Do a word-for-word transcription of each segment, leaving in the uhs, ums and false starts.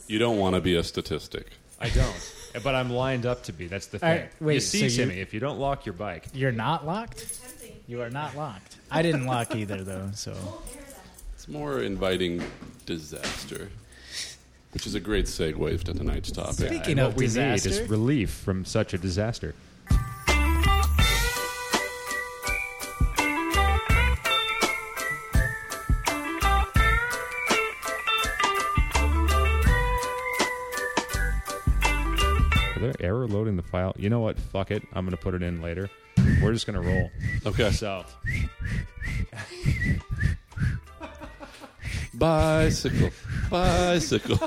You don't want to be a statistic. I don't. But I'm lined up to be. That's the thing. Right, wait, you see, so you- Timmy, if you don't lock your bike. You're not locked? You are not locked. I didn't lock either, though, so... It's more inviting disaster, which is a great segue to tonight's topic. Speaking And of what we disaster... need is relief from such a disaster. Are there error loading the file? You know what? Fuck it. I'm going to put it in later. We're just going to roll. Okay. So, Bicycle, bicycle.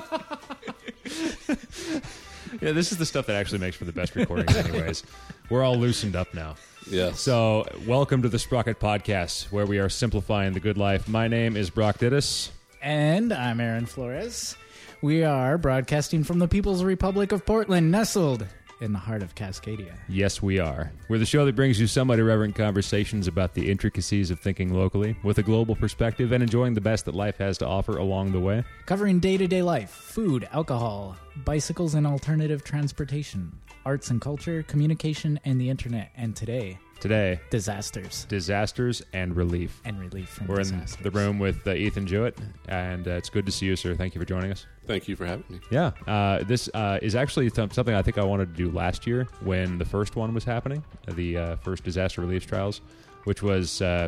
yeah, this is the stuff that actually makes for the best recordings anyways. We're all loosened up now. Yes. So, welcome to the Sprocket Podcast, where we are simplifying the good life. My name is Brock Dittus. And I'm Aaron Flores. We are broadcasting from the People's Republic of Portland, nestled in the heart of Cascadia. Yes, we are. We're the show that brings you somewhat irreverent conversations about the intricacies of thinking locally, with a global perspective and enjoying the best that life has to offer along the way. Covering day-to-day life, food, alcohol, bicycles and alternative transportation, arts and culture, communication, and the internet. And today, Today, disasters disasters and relief. and relief from We're disasters. in the room with uh, Ethan Jewett, and uh, it's good to see you, sir. Thank you for joining us. Thank you for having me. Yeah, uh, this uh, is actually th- something I think I wanted to do last year when the first one was happening, the uh, first disaster relief trials, which was uh,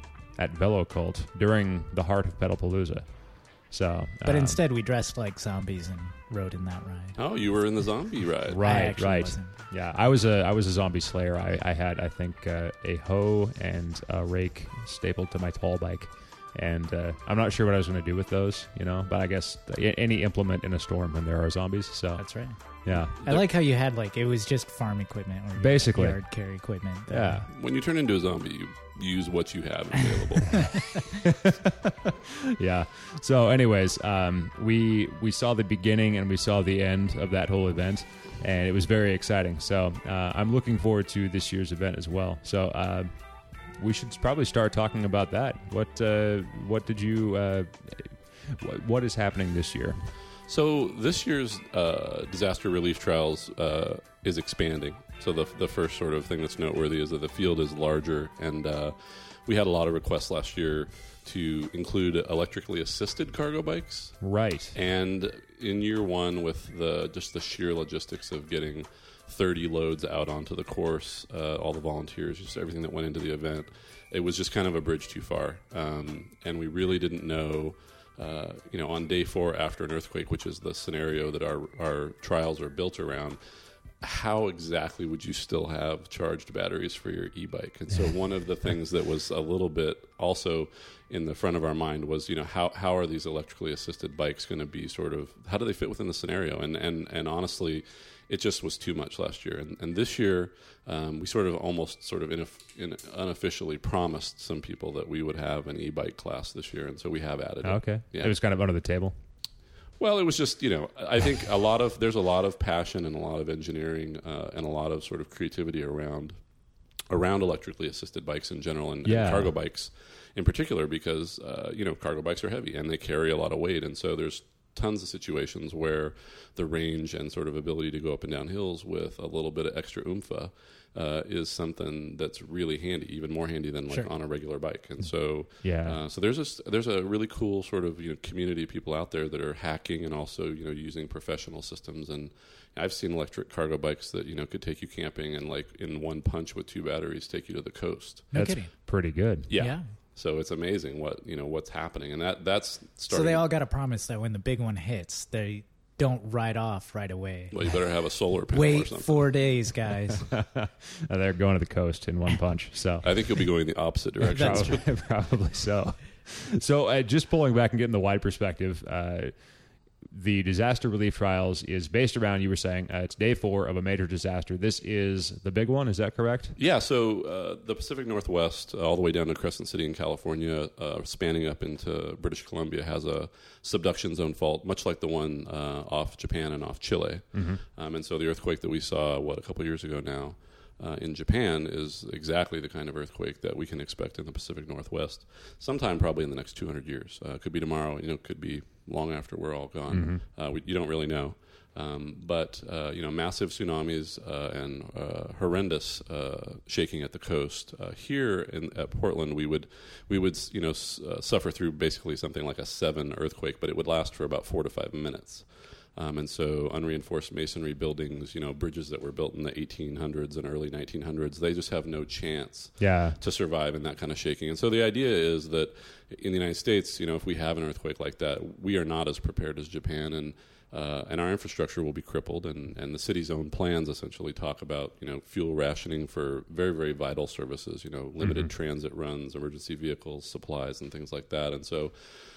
at Velo Cult during the heart of Pedalpalooza. So, But um, instead, we dressed like zombies and rode in that ride. Oh, you were in the zombie ride. I right, actually right, wasn't. yeah, I was a I was a zombie slayer. I, I had I think uh, a hoe and a rake stapled to my tall bike, and uh, I'm not sure what I was going to do with those, you know. But I guess th- any implement in a storm, and there are zombies. So That's right. yeah, I like how you had, like, it was just farm equipment or Basically. yard care equipment. that- yeah. When you turn into a zombie, you use what you have available. Yeah. So, anyways, um, we we saw the beginning and we saw the end of that whole event, and it was very exciting. So, uh, I'm looking forward to this year's event as well. So, uh, we should probably start talking about that. What uh, what did you uh, what, what is happening this year? So this year's uh, disaster relief trials uh, is expanding. So the the first sort of thing that's noteworthy is that the field is larger, and uh, we had a lot of requests last year to include electrically assisted cargo bikes. Right. And in year one, with the just the sheer logistics of getting thirty loads out onto the course, uh, all the volunteers, just everything that went into the event, it was just kind of a bridge too far, um, and we really didn't know. Uh, you know, on day four after an earthquake, which is the scenario that our our trials are built around, how exactly would you still have charged batteries for your e-bike? And so one of the things that was a little bit also in the front of our mind was, you know, how how are these electrically assisted bikes going to be sort of, how do they fit within the scenario? And and and honestly, it just was too much last year. And, and this year, um, we sort of almost sort of in, in unofficially promised some people that we would have an e-bike class this year. And so we have added it. Okay. Yeah. It was kind of under the table. Well, it was just, you know, I think a lot of, there's a lot of passion and a lot of engineering uh, and a lot of sort of creativity around around electrically assisted bikes in general and, Yeah. and cargo bikes in particular because, uh, you know, cargo bikes are heavy and they carry a lot of weight. And so there's tons of situations where the range and sort of ability to go up and down hills with a little bit of extra oompha uh, is something that's really handy, even more handy than like Sure. on a regular bike. And so, Yeah. uh, so there's a there's a really cool sort of you know community of people out there that are hacking and also you know using professional systems. And I've seen electric cargo bikes that you know could take you camping and like in one punch with two batteries take you to the coast. No That's kidding. pretty good. Yeah. Yeah. So it's amazing what you know what's happening, and that that's So starting. they all got a promise that when the big one hits, they don't ride off right away. Well, you better have a solar panel or Wait something. four days, guys. Uh, they're going to the coast in one punch. So I think you'll be going the opposite direction. That's probably, probably so. So uh, just pulling back and getting the wide perspective, uh, the disaster relief trials is based around, you were saying, uh, it's day four of a major disaster. This is the big one, is that correct? Yeah, so uh, the Pacific Northwest, uh, all the way down to Crescent City in California, uh, spanning up into British Columbia, has a subduction zone fault, much like the one uh, off Japan and off Chile. Mm-hmm. Um, and so the earthquake that we saw, what, a couple years ago now, uh, in Japan is exactly the kind of earthquake that we can expect in the Pacific Northwest sometime probably in the next two hundred years. Uh, could be tomorrow, you know, could be long after we're all gone. Mm-hmm. Uh, we, you don't really know. Um, but, uh, you know, massive tsunamis uh, and uh, horrendous uh, shaking at the coast. Uh, here in, at Portland, we would, we would you know, s- uh, suffer through basically something like a seven earthquake, but it would last for about four to five minutes. Um, and so unreinforced masonry buildings, you know, bridges that were built in the eighteen hundreds and early nineteen hundreds, they just have no chance yeah. to survive in that kind of shaking. And so the idea is that in the United States, you know, if we have an earthquake like that, we are not as prepared as Japan, and uh, and our infrastructure will be crippled. And, and the city's own plans essentially talk about, you know, fuel rationing for very, very vital services, you know, limited mm-hmm. transit runs, emergency vehicles, supplies, and things like that. And so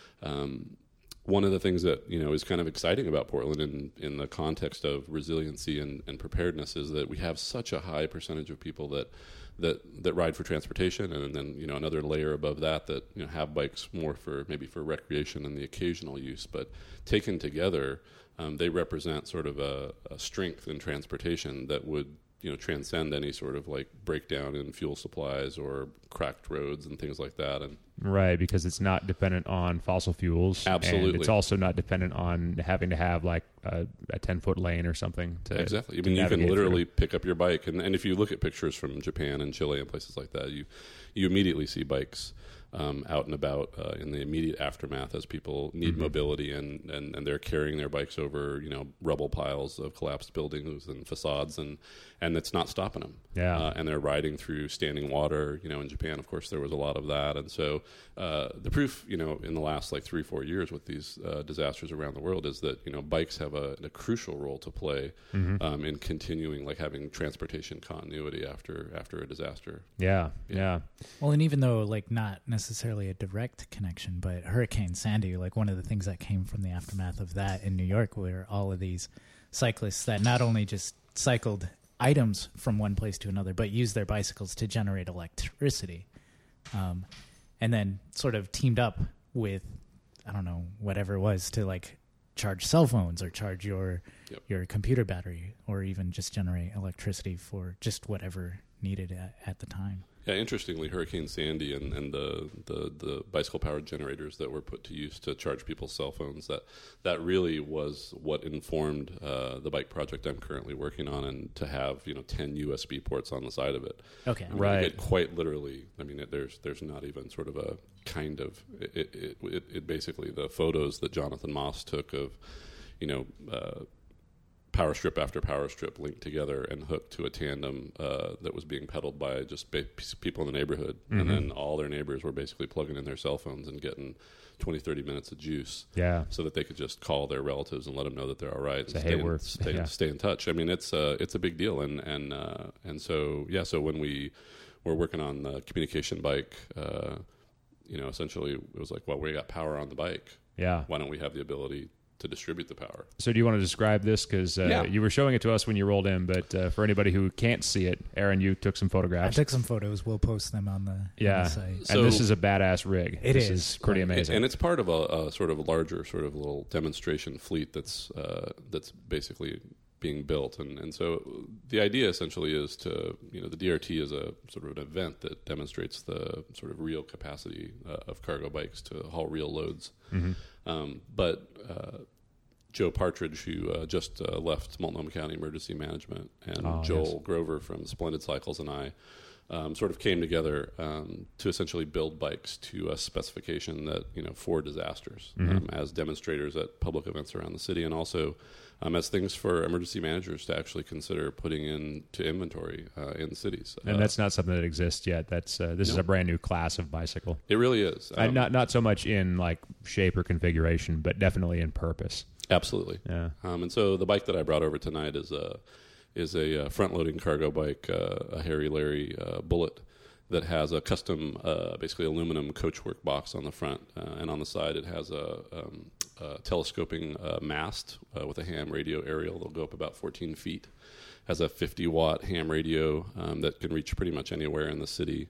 um, one of the things that, you know, is kind of exciting about Portland in, in the context of resiliency and, and preparedness is that we have such a high percentage of people that that that ride for transportation, and then, you know, another layer above that that, you know, have bikes more for maybe for recreation and the occasional use. But taken together, um, they represent sort of a, a strength in transportation that would, you know, transcend any sort of like breakdown in fuel supplies or cracked roads and things like that. And right, because it's not dependent on fossil fuels. Absolutely. And it's also not dependent on having to have like a, a ten foot lane or something to exactly. I to mean, you can literally through. pick up your bike, and, and if you look at pictures from Japan and Chile and places like that, you you immediately see bikes Um, out and about uh, in the immediate aftermath as people need mm-hmm. mobility, and, and, and they're carrying their bikes over, you know, rubble piles of collapsed buildings and facades, and, and it's not stopping them. Yeah. Uh, and they're riding through standing water. You know, in Japan, of course, there was a lot of that. And so uh, the proof, you know, in the last like three, four years with these uh, disasters around the world is that, you know, bikes have a, a crucial role to play mm-hmm. um, in continuing, like having transportation continuity after after a disaster. Yeah, yeah. yeah. Well, and even though like not necessarily necessarily a direct connection, but Hurricane Sandy, like one of the things that came from the aftermath of that in New York were all of these cyclists that not only just cycled items from one place to another, but used their bicycles to generate electricity, um, and then sort of teamed up with, I don't know, whatever it was to like charge cell phones or charge your yep. your computer battery, or even just generate electricity for just whatever needed at, at the time. Yeah, interestingly, Hurricane Sandy and, and the, the, the bicycle-powered generators that were put to use to charge people's cell phones, that that really was what informed uh, the bike project I'm currently working on, and to have, you know, ten U S B ports on the side of it. Okay. I mean, right. It quite literally, I mean, it, there's there's not even sort of a kind of, it, it, it, it basically, the photos that Jonathan Moss took of, you know, uh, power strip after power strip linked together and hooked to a tandem uh, that was being pedaled by just ba- people in the neighborhood. Mm-hmm. And then all their neighbors were basically plugging in their cell phones and getting twenty, thirty minutes of juice yeah. so that they could just call their relatives and let them know that they're all right. So, and hey, stay, we're, in, stay, yeah. stay in touch. I mean, it's, uh, it's a big deal. And, and, uh, and so, yeah, so when we were working on the communication bike, uh, you know, essentially it was like, well, we got power on the bike. Yeah. Why don't we have the ability to distribute the power? So do you want to describe this? Because uh, yeah. you were showing it to us when you rolled in, but uh, for anybody who can't see it, Aaron, you took some photographs. I took some photos. We'll post them on the, yeah. on the site. And So, this is a badass rig. It this is. is pretty Right. amazing. And it's part of a, a sort of larger sort of little demonstration fleet that's uh, that's basically being built. And, and so the idea essentially is to, you know, the D R T is a sort of an event that demonstrates the sort of real capacity uh, of cargo bikes to haul real loads. Mm-hmm. Um, but uh, Joe Partridge, who uh, just uh, left Multnomah County Emergency Management, and oh, Joel yes. Grover from Splendid Cycles and I um, sort of came together um, to essentially build bikes to a specification that, you know, for disasters, mm-hmm. um, as demonstrators at public events around the city, and also um, as things for emergency managers to actually consider putting into inventory uh, in cities. And uh, that's not something that exists yet. That's uh, this no. is a brand new class of bicycle. It really is. Um, uh, not not so much in like shape or configuration, but definitely in purpose. Absolutely. Yeah. Um, and so the bike that I brought over tonight is a is a uh, front-loading cargo bike, uh, a Harry Larry uh, Bullet, that has a custom, uh, basically aluminum coachwork box on the front, uh, and on the side it has a, um, a telescoping uh, mast uh, with a ham radio aerial that'll go up about fourteen feet. Has a fifty watt ham radio um, that can reach pretty much anywhere in the city.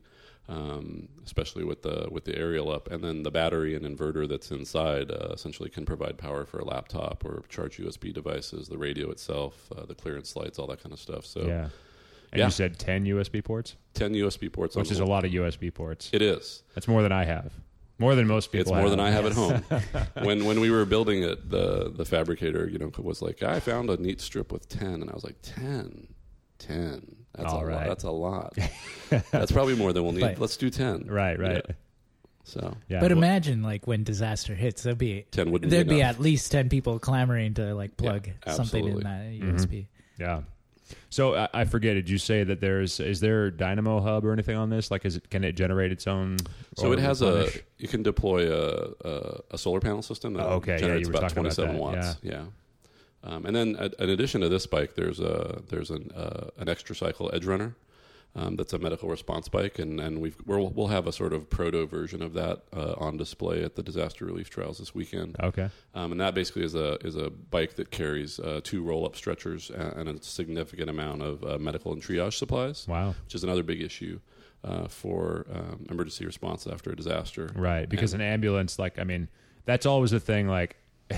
Um, especially with the with the aerial up, and then the battery and inverter that's inside uh, essentially can provide power for a laptop or charge U S B devices, the radio itself, uh, the clearance lights, all that kind of stuff. So, yeah. And Yeah. you said ten U S B ports, ten U S B ports, which on is a lot of U S B ports. It is. That's more than I have. More than most people. It's more have. than I have at home. when when we were building it, the the fabricator, you know, was like, I found a neat strip with ten, and I was like, ten, ten. That's All a right. lot. That's a lot. That's probably more than we'll need. Right. Let's do ten. Right, right. Yeah. So Yeah. But well, imagine like when disaster hits, there'll be ten wouldn't there'd be be enough. at least ten people clamoring to like plug Yeah, something in absolutely. that U S B. yeah. So I, I forget. Did you say that there's is there a Dynamo hub or anything on this? Like, is it can it generate its own? So or it has a. replenish? You can deploy a a, a solar panel system that Oh, okay. Yeah, generates you were about talking about twenty-seven that. watts. Yeah. Um, and then, uh, in addition to this bike, there's a there's an uh, an extra cycle Edge Runner. Um, that's a medical response bike, and, and we've we'll, we'll have a sort of proto version of that uh, on display at the disaster relief trials this weekend. Okay. Um, and that basically is a is a bike that carries uh, two roll up stretchers and, and a significant amount of uh, medical and triage supplies, Wow. which is another big issue uh, for um, emergency response after a disaster. Right, because And- an ambulance, like, I mean, that's always a thing. Like,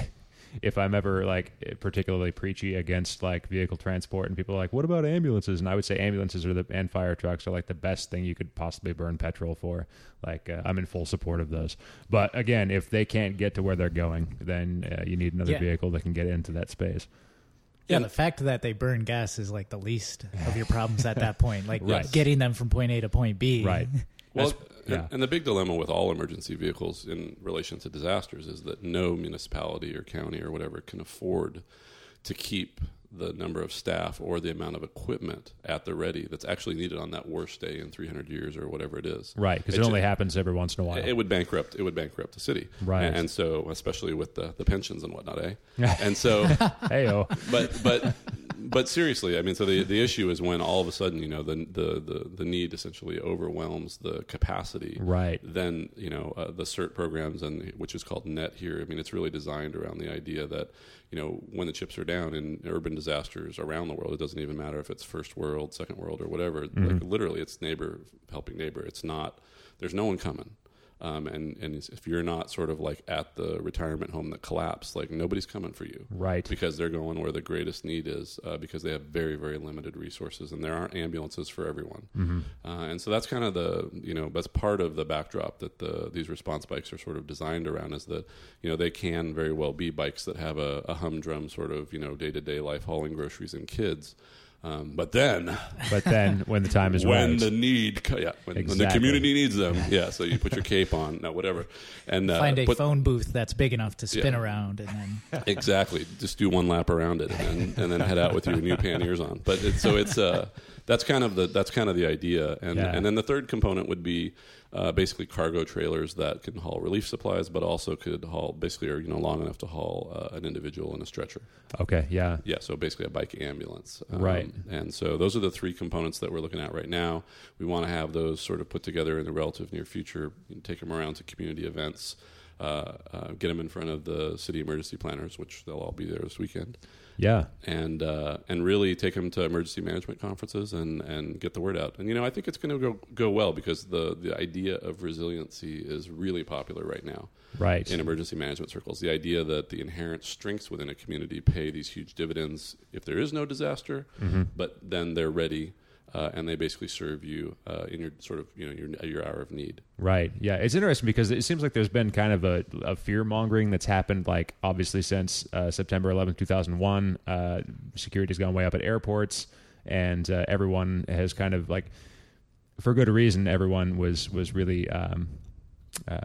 if I'm ever like particularly preachy against like vehicle transport, and people are like, "What about ambulances?" and I would say ambulances are the and fire trucks are like the best thing you could possibly burn petrol for. Like, uh, I'm in full support of those. But again, if they can't get to where they're going, then uh, you need another Yeah. vehicle that can get into that space. Yeah, And- the fact that they burn gas is like the least of your problems at that point. Like Right. getting them from point A to point B. Right. Well, That's- and, yeah. and the big dilemma with all emergency vehicles in relation to disasters is that no municipality or county or whatever can afford to keep the number of staff or the amount of equipment at the ready that's actually needed on that worst day in three hundred years or whatever it is. Right, because it, It only ju- happens every once in a while. It would bankrupt. It would bankrupt the city, Right. And, and so, especially with the, the pensions and whatnot, eh? And so, Hey-o. but but but seriously, I mean, so the the issue is when all of a sudden, you know, the the the, the need essentially overwhelms the capacity. Right. Then you know uh, the CERT programs, and which is called NET here. I mean, it's really designed around the idea that you know when the chips are down in urban disasters around the world, it doesn't even matter if it's first world, second world, or whatever. Mm-hmm. Like literally, it's neighbor helping neighbor. It's not. There's no one coming. Um, and, and if you're not sort of like at the retirement home that collapsed, like nobody's coming for you. Right. Because they're going where the greatest need is uh, because they have very, very limited resources and there aren't ambulances for everyone. Mm-hmm. Uh, and so that's kind of the, you know, that's part of the backdrop that the these response bikes are sort of designed around is that, you know, they can very well be bikes that have a, a humdrum sort of, you know, day-to-day life hauling groceries and kids. Um, but then, But then when the time is when right. the need, co- yeah, when, when the Exactly. community needs them, yeah. So you put your cape on, no, whatever, and uh, Find a put- phone booth that's big enough to spin Yeah. around and then exactly. Just do one lap around it, and, and then head out with your new panniers on. But it's, so it's uh, that's kind of the that's kind of the idea, and Yeah. and then the third component would be uh, basically cargo trailers that can haul relief supplies, but also could haul basically are you know long enough to haul uh, an individual in a stretcher. Okay, yeah. Yeah, so basically a bike ambulance. Um, Right. And so those are the three components that we're looking at right now. We want to have those sort of put together in the relative near future, you know, take them around to community events, uh, uh, get them in front of the city emergency planners, which they'll all be there this weekend, Yeah. and uh, and really take them to emergency management conferences and, and get the word out. And, you know, I think it's going to go go well because the, the idea of resiliency is really popular right now. Right. In emergency management circles, the idea that the inherent strengths within a community pay these huge dividends if there is no disaster, Mm-hmm. but then they're ready uh, and they basically serve you uh, in your sort of you know your your hour of need. Right. Yeah. It's interesting because it seems like there's been kind of a, a fear mongering that's happened, like obviously since uh, September eleventh, two thousand one. Uh, security's gone way up at airports, and uh, everyone has kind of like, for good reason, everyone was was really um, uh,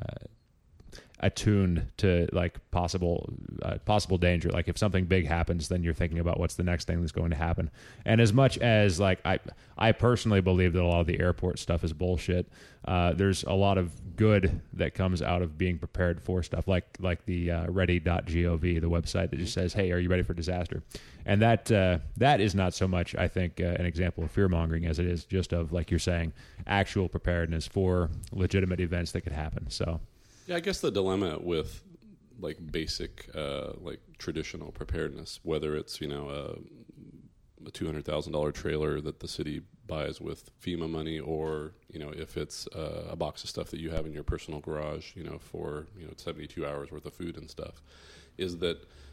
attuned to like possible uh, possible danger. Like if something big happens, then you're thinking about what's the next thing that's going to happen. And as much as like I I personally believe that a lot of the airport stuff is bullshit, uh, there's a lot of good that comes out of being prepared for stuff like like the uh, ready dot gov, the website that just says, hey, are you ready for disaster? And that uh, that is not so much, I think, uh, an example of fear mongering as it is just of, like you're saying, actual preparedness for legitimate events that could happen. So Yeah, I guess the dilemma with like basic, uh, like traditional preparedness, whether it's you know a, a two hundred thousand dollar trailer that the city buys with FEMA money, or you know if it's uh, a box of stuff that you have in your personal garage, you know for you know seventy two hours worth of food and stuff, is that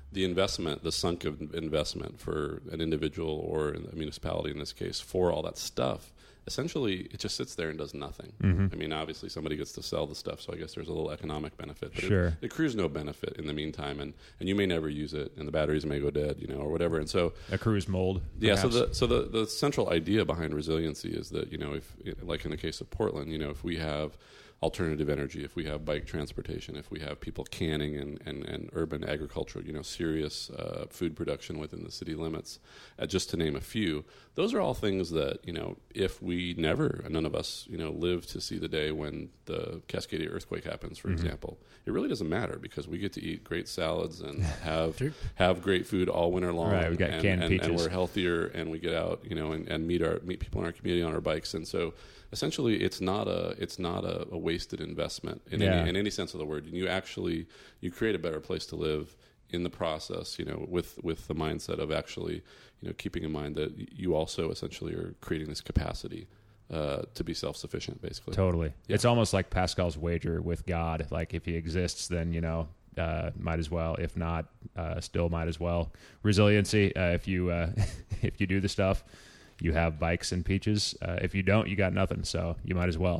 the investment, the sunk of investment for an individual or a municipality in this case for all that stuff, essentially it just sits there and does nothing. Mm-hmm. I mean, obviously somebody gets to sell the stuff, so I guess there's a little economic benefit. But Sure. it, it accrues no benefit in the meantime, and, and you may never use it, and the batteries may go dead, you know, or whatever. And so Accrues mold. yeah, so perhaps. the so the, the central idea behind resiliency is that, you know, if like in the case of Portland, you know, if we have alternative energy, if we have bike transportation, if we have people canning and, and, and urban agriculture, you know, serious uh, food production within the city limits, uh, just to name a few, those are all things that, you know, if we never, none of us, you know, live to see the day when the Cascadia earthquake happens, for Mm-hmm. example, it really doesn't matter because we get to eat great salads and have True. have great food all winter long. Right, we got and, canned and, and peaches. we're healthier, and we get out, you know, and, and meet our meet people in our community on our bikes, and so essentially it's not a it's not a, a wasted investment in Yeah. any in any sense of the word. And you actually you create a better place to live in the process, you know, with with the mindset of actually, you know, keeping in mind that you also essentially are creating this capacity uh, to be self-sufficient, basically. Totally. Yeah. It's almost like Pascal's wager with God. Like if he exists, then, you know, uh, might as well. If not, uh, still might as well. Resiliency. Uh, if you uh, if you do the stuff, you have bikes and peaches. Uh, if you don't, you got nothing. So you might as well.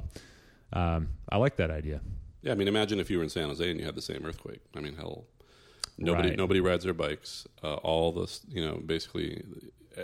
Um, I like that idea. Yeah, I mean, imagine if you were in San Jose and you had the same earthquake. I mean, hell, nobody Right. nobody rides their bikes. Uh, all this, you know, basically, uh,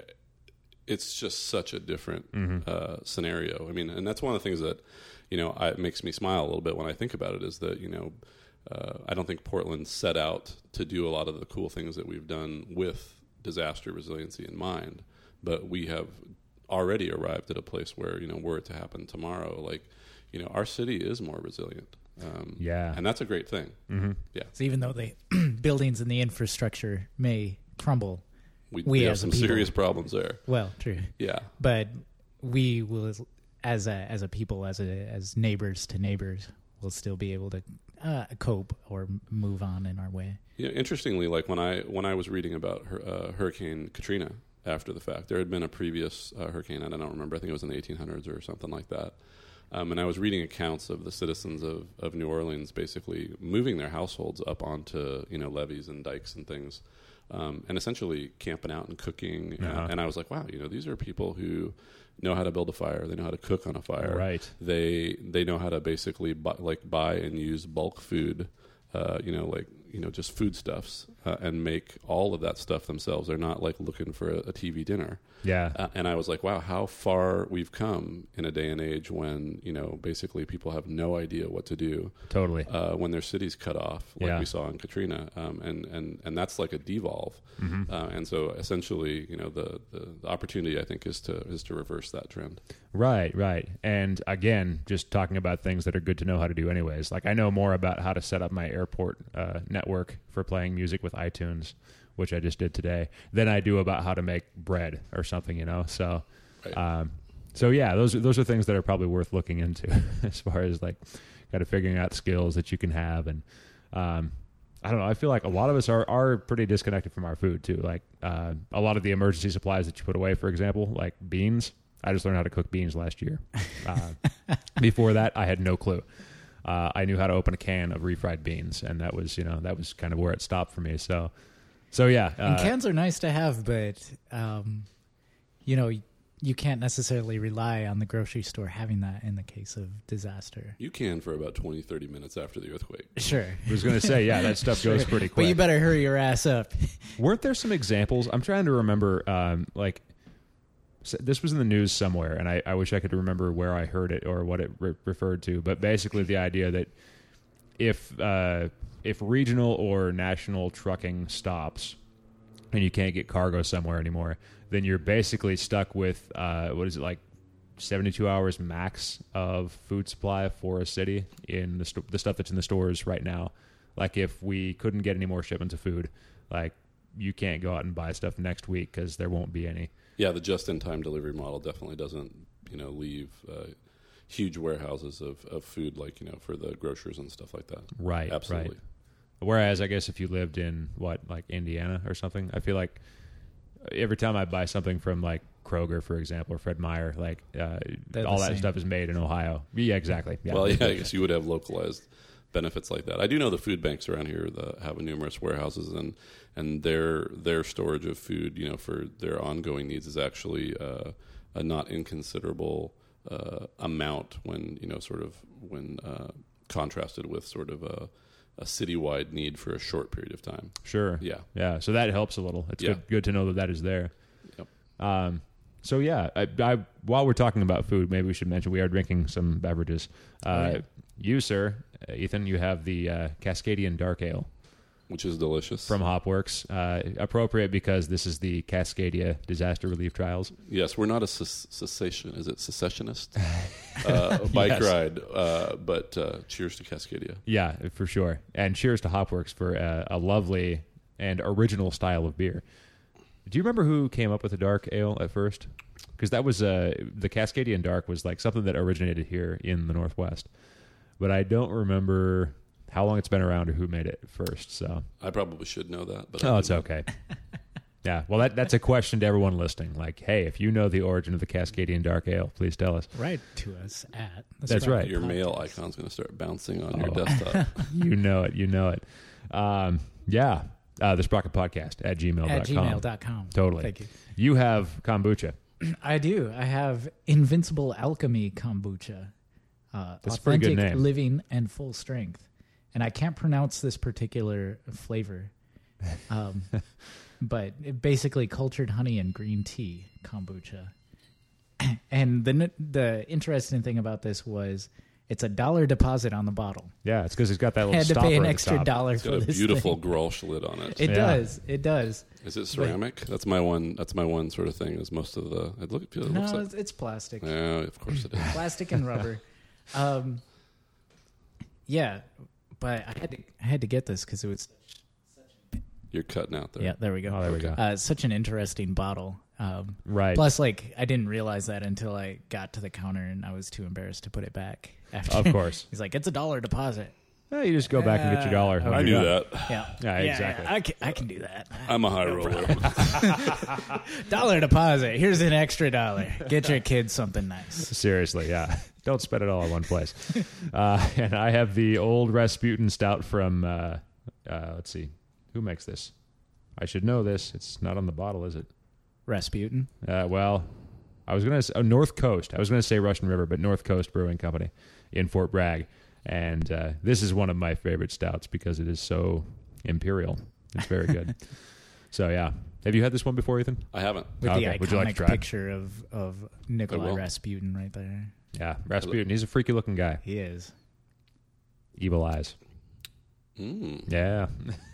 it's just such a different Mm-hmm. uh, scenario. I mean, and that's one of the things that, you know, I, it makes me smile a little bit when I think about it. Is that, you know, uh, I don't think Portland set out to do a lot of the cool things that we've done with disaster resiliency in mind, but we have already arrived at a place where, you know, were it to happen tomorrow, like, you know, our city is more resilient. Um, Yeah. and that's a great thing. Mm-hmm. Yeah, So even though the buildings and the infrastructure may crumble, we, We we have as a some people- serious problems there. well, true, Yeah, but we will, as a as a people, as a as neighbors to neighbors, will still be able to uh, cope or move on in our way. you know, interestingly, like when I when I was reading about her, uh, Hurricane Katrina after the fact, there had been a previous uh, hurricane, and I don't remember. I think it was in the eighteen hundreds or something like that. Um, and I was reading accounts of the citizens of, of New Orleans basically moving their households up onto, you know, levees and dikes and things, um, and essentially camping out and cooking. Uh-huh. Uh, and I was like, wow, you know, these are people who know how to build a fire. They know how to cook on a fire. Right. They they know how to basically buy, like buy and use bulk food, uh, you know, like, you know, just foodstuffs, uh, and make all of that stuff themselves. They're not like looking for a, a T V dinner. Yeah. Uh, and I was like, wow, how far we've come in a day and age when, you know, basically people have no idea what to do Totally. uh, when their city's cut off, like Yeah. we saw in Katrina. Um, and, and, and that's like a devolve. Mm-hmm. Uh, and so essentially, you know, the, the, the opportunity, I think, is to is to reverse that trend. Right, right. And again, just talking about things that are good to know how to do anyways. Like I know more about how to set up my airport uh, network for playing music with iTunes, which I just did today, than I do about how to make bread or something, you know? So, Right. um, so yeah, those are, those are things that are probably worth looking into as far as like kind of figuring out skills that you can have. And, um, I don't know. I feel like a lot of us are, are pretty disconnected from our food too. Like, uh, a lot of the emergency supplies that you put away, for example, like beans. I just learned how to cook beans last year. Uh, before that, I had no clue. Uh, I knew how to open a can of refried beans, and that was, you know, that was kind of where it stopped for me. So, so yeah. Uh, And cans are nice to have, but um, you know, you can't necessarily rely on the grocery store having that in the case of disaster. You can for about twenty, thirty minutes after the earthquake. Sure. I was going to say, yeah, that stuff goes pretty quick. But you better hurry your ass up. Weren't there some examples? I'm trying to remember, um, like, s- this was in the news somewhere, and I, I wish I could remember where I heard it or what it re- referred to. But basically, the idea that if uh, if regional or national trucking stops and you can't get cargo somewhere anymore, then you're basically stuck with uh, what is it, like seventy-two hours max of food supply for a city in the, st- the stuff that's in the stores right now. Like if we couldn't get any more shipments of food, like you can't go out and buy stuff next week because there won't be any. Yeah, the just-in-time delivery model definitely doesn't, you know, leave uh, huge warehouses of, of food, like, you know, for the grocers and stuff like that. Right, Absolutely. right. Whereas I guess if you lived in what, like Indiana or something, I feel like every time I buy something from like Kroger, for example, or Fred Meyer, like uh, They're all the that same. stuff is made in Ohio. Yeah, exactly. Yeah. Well, yeah, I guess you would have localized benefits like that. I do know the food banks around here that have numerous warehouses, and and their their storage of food, you know, for their ongoing needs is actually uh, a not inconsiderable uh, amount when you know sort of when uh, contrasted with sort of a, a citywide need for a short period of time. Sure. Yeah. Yeah. So that helps a little. It's Yeah. good, good to know that that is there. Yep. Um, so yeah, I, I, while we're talking about food, maybe we should mention we are drinking some beverages. Uh, Oh, yeah. You, sir, uh, Ethan, you have the uh, Cascadian Dark Ale Which is delicious. from Hopworks. Uh, appropriate because this is the Cascadia Disaster Relief Trials. Yes, we're not a ces- cessation. Is it secessionist uh, bike Yes. ride? Uh, but uh, cheers to Cascadia. Yeah, for sure. And cheers to Hopworks for uh, a lovely and original style of beer. Do you remember who came up with the dark ale at first? Because that was uh, the Cascadian Dark was like something that originated here in the Northwest, but I don't remember how long it's been around or who made it first. So, I probably should know that, but I oh, it's didn't. okay. Yeah, well, that that's a question to everyone listening. Like, hey, if you know the origin of the Cascadian Dark Ale, please tell us. Write to us at. the That's Sprout right. Your Podcast. mail icon's going to start bouncing on your Oh. desktop. You know it. You know it. Um, yeah, uh, the Sprocket Podcast at gmail dot com. At gmail dot com. Totally. Thank you. You have kombucha. I do. I have Invincible Alchemy Kombucha. Uh, That's a pretty good authentic, name. living, and full strength. And I can't pronounce this particular flavor. Um, but it basically cultured honey and green tea kombucha. And the the interesting thing about this was it's a dollar deposit on the bottle. Yeah, it's because it's got that I little had to stopper pay an at the extra top. dollar It's for got a this beautiful thing. Grolsch lid on it. It Yeah. does. It does. Is it ceramic? That's my one. That's my one sort of thing. Is most of the it look it looks No, like. it's, it's plastic. Yeah, of course it is. Plastic and rubber. Um, yeah, but I had to I had to get this because it was You're cutting out there. yeah. There we go. Oh, there we go. Uh, such an interesting bottle. Um, Right. Plus, like I didn't realize that until I got to the counter and I was too embarrassed to put it back. After Of course. he's like, "It's a dollar deposit." Yeah, you just go back and get your dollar. Uh, when I you're knew done. that. Yeah, Yeah, exactly. I can I can do that. I'm a high roller. Dollar deposit. Here's an extra dollar. Get your kids something nice. Seriously, yeah. Don't spend it all in one place. Uh, and I have the old Rasputin Stout from, uh, uh, let's see, who makes this? I should know this. It's not on the bottle, is it? Rasputin. Uh, well, I was going to say oh, North Coast. I was going to say Russian River, but North Coast Brewing Company in Fort Bragg. And uh, this is one of my favorite stouts because it is so imperial. It's very good. So, yeah. Have you had this one before, Ethan? I haven't. With Okay, the iconic would you like to try? picture of, of I Nikolai will. Rasputin right there. Yeah, Rasputin. He's a freaky looking guy. He is. Evil eyes. Mm. Yeah.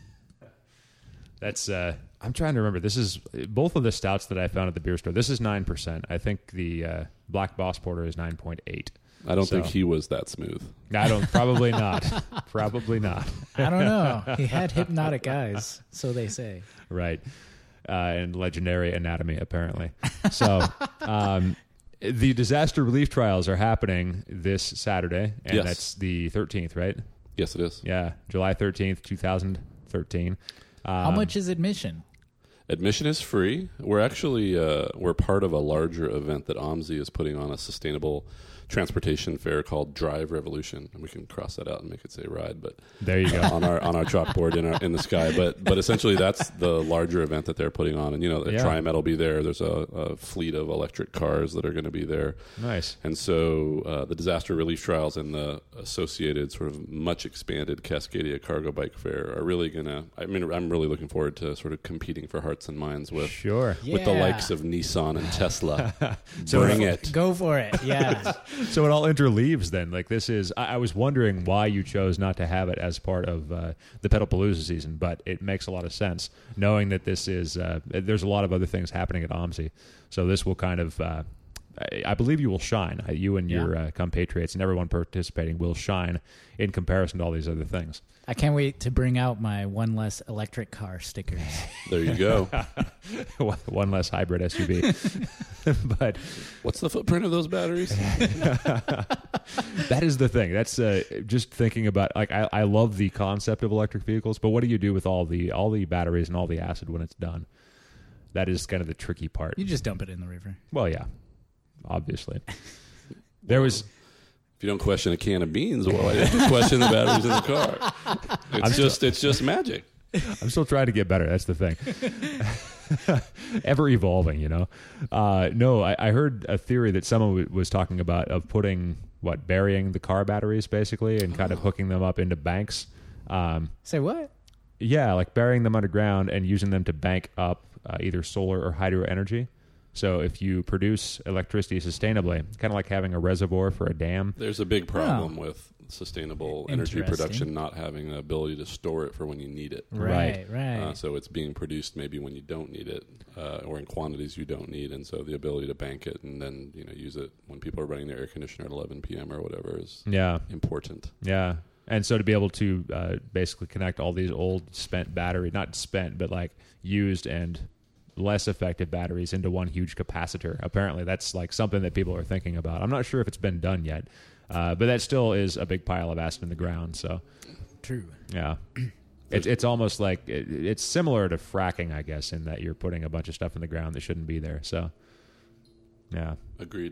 That's, uh, I'm trying to remember. This is both of the stouts that I found at the beer store. This is nine percent. I think the uh, Black Boss Porter is nine point eight. I don't So- think he was that smooth. I don't, probably not. Probably not. I don't know. He had hypnotic eyes, so they say. Right. Uh, and legendary anatomy, apparently. So, um, the disaster relief trials are happening this Saturday, and Yes. that's the thirteenth, right? Yes, it is. Yeah, July thirteenth, twenty thirteen. Um, How much is admission? Admission is free. We're actually uh, we're part of a larger event that O M S I is putting on, a sustainable transportation fair called Drive Revolution, and we can cross that out and make it say ride, but There you go. on our on our chalkboard in our in the sky. But but essentially that's the larger event that they're putting on, and you know, the Yeah. TriMet will be there. There's a, a fleet of electric cars that are going to be there. Nice. And so uh, the disaster relief trials and the associated sort of much expanded Cascadia Cargo Bike Fair are really going to, I mean, I'm really looking forward to sort of competing for hearts and minds with Sure. with the Yeah. likes of Nissan and Tesla. So Bring Go- it. Go for it. Yeah. So it all interleaves then. Like this is, I, I was wondering why you chose not to have it as part of uh, the Pedalpalooza season, but it makes a lot of sense knowing that this is, uh, there's a lot of other things happening at O M S I. So this will kind of, uh, I, I believe you will shine. Uh, You and your Yeah. uh, compatriots and everyone participating will shine in comparison to all these other things. I can't wait to bring out my one less electric car stickers. There you go. One less hybrid S U V. But What's the footprint of those batteries? that is the thing. That's uh, just thinking about, like, I, I love the concept of electric vehicles, but what do you do with all the all the batteries and all the acid when it's done? That is kind of the tricky part. You just dump it in the river. Well, yeah, obviously. There was If you don't question a can of beans, well, I have to question the batteries in the car. It's I'm just still, it's just magic. I'm still trying to get better. That's the thing. Ever evolving, you know. Uh, no, I, I heard a theory that someone w- was talking about of putting what burying the car batteries basically and kind of hooking them up into banks. Um, Say what? yeah, like burying them underground and using them to bank up uh, either solar or hydro energy. So if you produce electricity sustainably, kind of like having a reservoir for a dam. There's a big problem oh. with sustainable energy Interesting. production not having the ability to store it for when you need it. Right, right. Uh, so it's being produced maybe when you don't need it, uh, or in quantities you don't need, and so the ability to bank it and then you know use it when people are running their air conditioner at eleven p.m. or whatever is yeah. important. Yeah. And so to be able to uh, basically connect all these old spent battery, not spent, but like used and less effective batteries into one huge capacitor. Apparently that's like something that people are thinking about. I'm not sure if it's been done yet, uh, but that still is a big pile of acid in the ground. So true. Yeah. It's it's almost like it, it's similar to fracking, I guess, in that you're putting a bunch of stuff in the ground that shouldn't be there. So, yeah. Agreed.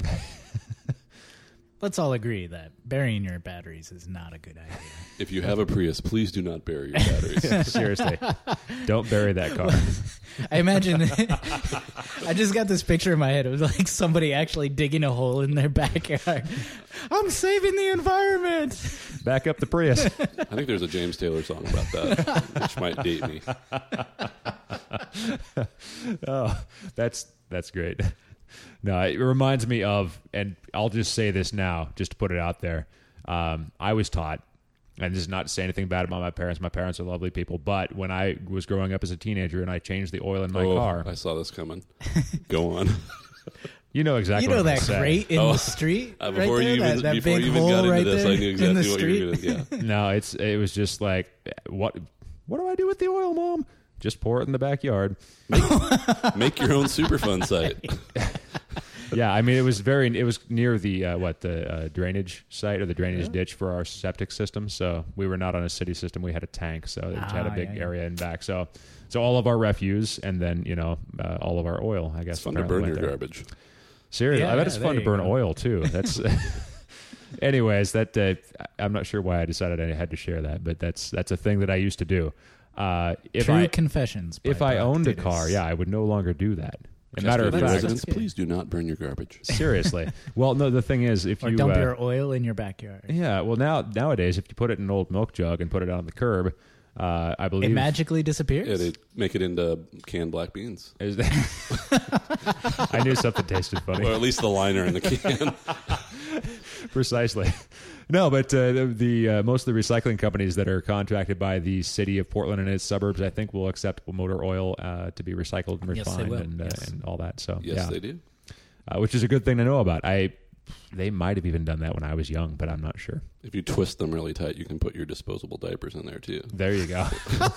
Let's all agree that burying your batteries is not a good idea. If you have a Prius, please do not bury your batteries. Seriously. Don't bury that car. I imagine, I just got this picture in my head. It was like somebody actually digging a hole in their backyard. I'm saving the environment. Back up the Prius. I think there's a James Taylor song about that, which might date me. Oh, that's that's great. No, it reminds me of, and I'll just say this now, just to put it out there. Um, I was taught, and this is not to say anything bad about my parents. My parents are lovely people, but when I was growing up as a teenager and I changed the oil in my oh, car, I saw this coming. Go on. You know exactly. You know what I'm that saying. grate in oh, the street, uh, before right there? you even, that that before big you even hole got into right this, there I knew in the exactly what street. you were going to. Yeah. No, it's it was just like what what do I do with the oil, Mom? Just pour it in the backyard. Make, make your own Superfund site. Yeah, I mean it was very it was near the uh, what the uh, drainage site or the drainage Yeah. ditch for our septic system. So we were not on a city system. We had a tank, so it Ah, had a big yeah, yeah. area in back. So so all of our refuse and then you know uh, all of our oil. I guess It's fun to apparently burn went your there. garbage. Seriously, Yeah, I bet yeah, it's there fun to you burn go. oil too. That's. Anyways, that uh, I'm not sure why I decided I had to share that, but that's that's a thing that I used to do. Uh, if True I confessions. by if I Brock owned a Dittus. car, yeah, I would no longer do that. A Just matter of for the fact, residents, That's good. please do not burn your garbage. seriously. Well, no, the thing is, if Or you dump uh, your oil in your backyard. yeah, well now nowadays, if you put it in an old milk jug and put it on the curb, uh, I believe It magically disappears? Yeah, they make it into canned black beans, is that I knew something tasted funny. or at least the liner in the can. Precisely. No, but uh, the, the uh, most of the recycling companies that are contracted by the city of Portland and its suburbs, I think, will accept motor oil uh, to be recycled and Yes, they refined will. and, uh, Yes. and all that. So Yes, yeah, they do. uh, which is a good thing to know about. I they might have even done that when I was young, but I'm not sure. If you twist them really tight, you can put your disposable diapers in there too. There you go.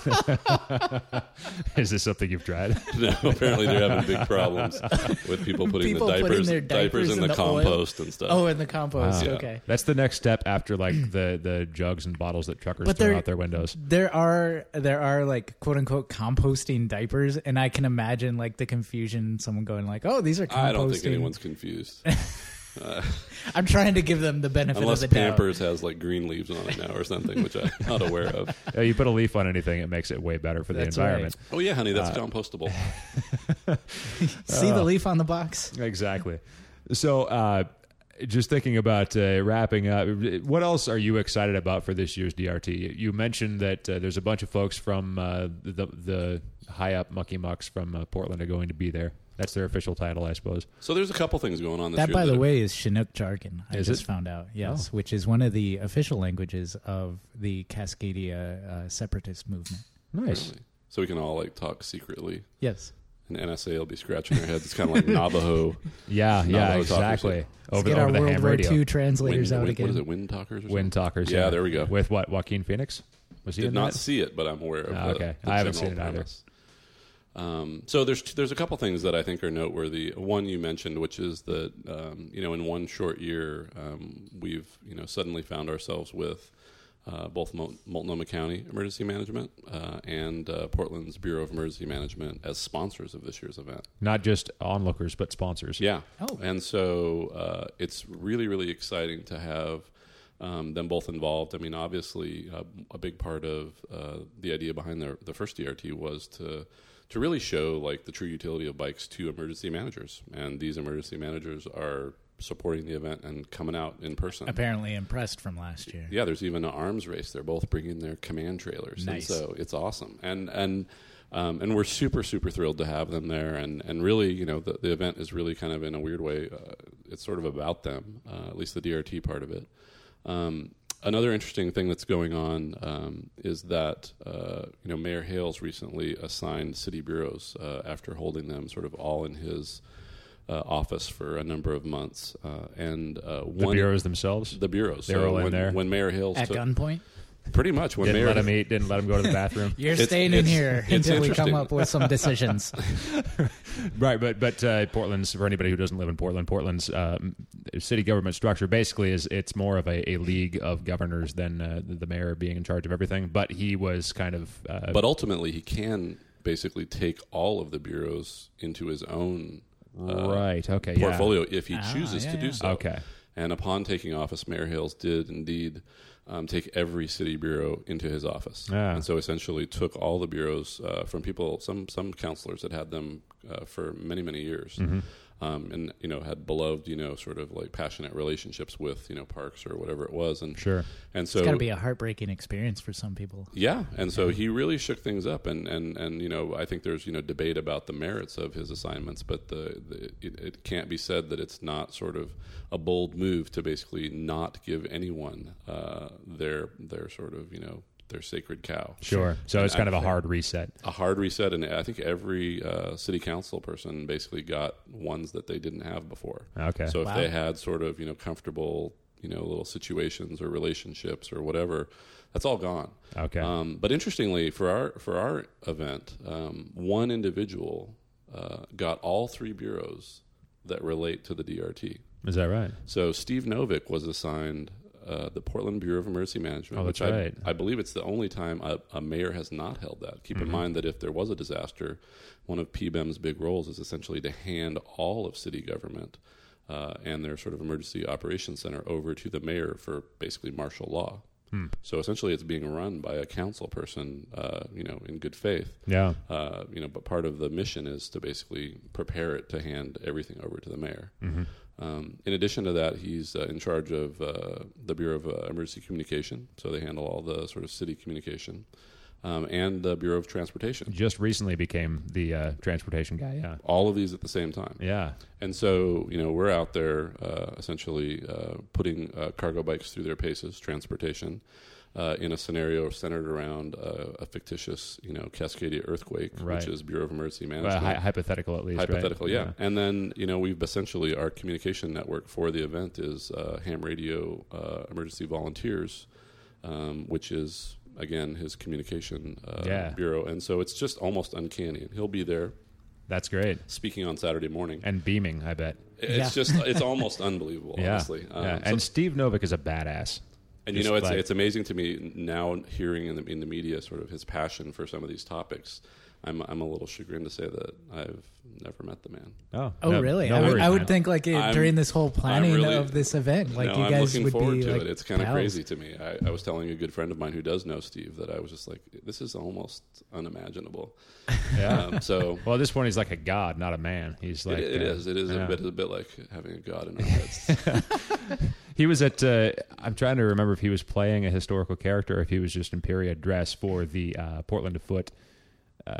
Is this something you've tried? No, apparently they're having big problems with people putting People the putting diapers, their diapers in in the, the oil? compost and stuff. Oh, in the compost. Wow. Yeah. Okay. That's the next step after like the, the jugs and bottles that truckers But throw they're- out their windows. There are there are like quote unquote composting diapers, and I can imagine like the confusion. Someone going like, "Oh, these are composting." I don't think anyone's confused. Uh, I'm trying to give them the benefit unless of the doubt. Pampers has like green leaves on it now or something, which I'm not aware of. Uh, you put a leaf on anything, it makes it way better for the That's environment. Oh yeah, honey, that's Uh, compostable. See Uh, the leaf on the box. Exactly. So, uh, just thinking about uh, wrapping up, what else are you excited about for this year's D R T? You mentioned that uh, there's a bunch of folks from uh, the the high up mucky mucks from uh, Portland are going to be there. That's their official title, I suppose. So there's a couple things going on this That, year. by the are- way, is Chinook jargon. I Is just it? found out. Yes, Oh. which is one of the official languages of the Cascadia uh, separatist movement. Nice. Apparently. So we can all like talk secretly, Yes. and N S A will be scratching their heads. It's kind of like Navajo. Yeah, yeah, Navajo talkers, exactly. yeah. Let's Over, get the, our over the World ham War radio. Two translators Wind, out wind, again. What is it? Wind talkers or something? Wind Talkers. Yeah, there we go. With what? Joaquin Phoenix? Was he Did in not that? see it, but I'm aware of. Ah, the, okay. the I haven't general seen it either. premise. Um, so there's there's a couple things that I think are noteworthy. One you mentioned, which is that um, you know in one short year um, we've you know suddenly found ourselves with uh, both Mul- Multnomah County Emergency Management uh, and uh, Portland's Bureau of Emergency Management as sponsors of this year's event. Not just onlookers, but sponsors. Yeah. Oh. And so uh, it's really, really exciting to have um, them both involved. I mean, obviously, uh, a big part of uh, the idea behind the, the first D R T was to to really show like the true utility of bikes to emergency managers. And these emergency managers are supporting the event and coming out in person. Apparently impressed from last year. Yeah, there's even an arms race. They're both bringing their command trailers. Nice. And so it's awesome. And and um, and we're super, super thrilled to have them there. And, and really, you know, the, the event is really kind of in a weird way, uh, it's sort of about them, uh, at least the D R T part of it. Um, Another interesting thing that's going on um, is that uh, you know Mayor Hales recently assigned city bureaus uh, after holding them sort of all in his uh, office for a number of months, uh, and uh, The one bureaus themselves? the bureaus They're all in when, there? when Mayor Hales At took, gunpoint? pretty much when Didn't Mayor let him eat, didn't let him go to the bathroom. You're It's- staying in it's- here it's until we come interesting. up with some decisions. Right, but but uh, Portland's, for anybody who doesn't live in Portland, Portland's uh, city government structure basically is it's more of a, a league of governors than uh, the, the mayor being in charge of everything. But he was kind of uh, but ultimately he can basically take all of the bureaus into his own uh, right. Okay, yeah. portfolio if he Ah, chooses yeah, to do yeah. so. Okay. And upon taking office, Mayor Hales did indeed um, take every city bureau into his office, Ah. and so essentially took all the bureaus uh, from people. Some some councilors had had them uh, for many many years, Mm-hmm. um, and you know had beloved you know sort of like passionate relationships with you know parks or whatever it was, and Sure. and so It's got to be a heartbreaking experience for some people. yeah, and so he really shook things up, and, and, and you know I think there's you know debate about the merits of his assignments, but the, the it, it can't be said that it's not sort of a bold move to basically not give anyone uh, their their sort of you know their sacred cow. Sure. So And it's kind I of a think hard reset. a hard reset, and I think every uh, city council person basically got ones that they didn't have before. Okay. So if Wow. they had sort of you know comfortable you know little situations or relationships or whatever, that's all gone. Okay. Um, but interestingly, for our for our event, um, one individual uh, got all three bureaus that relate to the D R T. Is that right? So Steve Novick was assigned uh, the Portland Bureau of Emergency Management, Oh, which that's I, right. I believe it's the only time a, a mayor has not held that. Keep Mm-hmm. in mind that if there was a disaster, one of P B E M's big roles is essentially to hand all of city government uh, and their sort of emergency operations center over to the mayor for basically martial law. Hmm. So essentially, it's being run by a council person, uh, you know, in good faith. Yeah. Uh, you know, but part of the mission is to basically prepare it to hand everything over to the mayor. Mm-hmm. Um, in addition to that, he's uh, in charge of uh, the Bureau of uh, Emergency Communication, so they handle all the sort of city communication, um, and the Bureau of Transportation. Just recently became the uh, transportation guy. Yeah. All of these at the same time. Yeah. And so, you know, we're out there uh, essentially uh, putting uh, cargo bikes through their paces, transportation, uh, in a scenario centered around uh, a fictitious, you know, Cascadia earthquake, Right. which is Bureau of Emergency Well, Management. hy- hypothetical at least. right? Hypothetical, yeah. And then, you know, we've essentially, our communication network for the event is uh, Ham Radio uh, Emergency Volunteers, um, which is, again, his communication uh, Yeah. bureau. And so it's just almost uncanny. And he'll be there That's great. speaking on Saturday morning. And beaming, I bet. It's Yeah. just, it's almost unbelievable, Yeah. honestly. Um, yeah. so- And Steve Novick is a badass. And you Just know, it's like- it's amazing to me now hearing in the in the media sort of his passion for some of these topics. I'm I'm a little chagrined to say that I've never met the man. Oh, Oh, no- really? no I, would, worries, I would man. think like it, I'm- during this whole planning really- of this event, like no, you I'm guys looking would forward be to like it. It's kind of pals. crazy to me. I, I was telling a good friend of mine who does know Steve that I was just like, this is almost unimaginable. Yeah. Um, so Well, at this point, he's like a god, not a man. He's like it, it uh, is. It is yeah. a bit a bit like having a god in our midst. He was at. Uh, I'm trying to remember if he was playing a historical character or if he was just in period dress for the uh, Portland Afoot uh,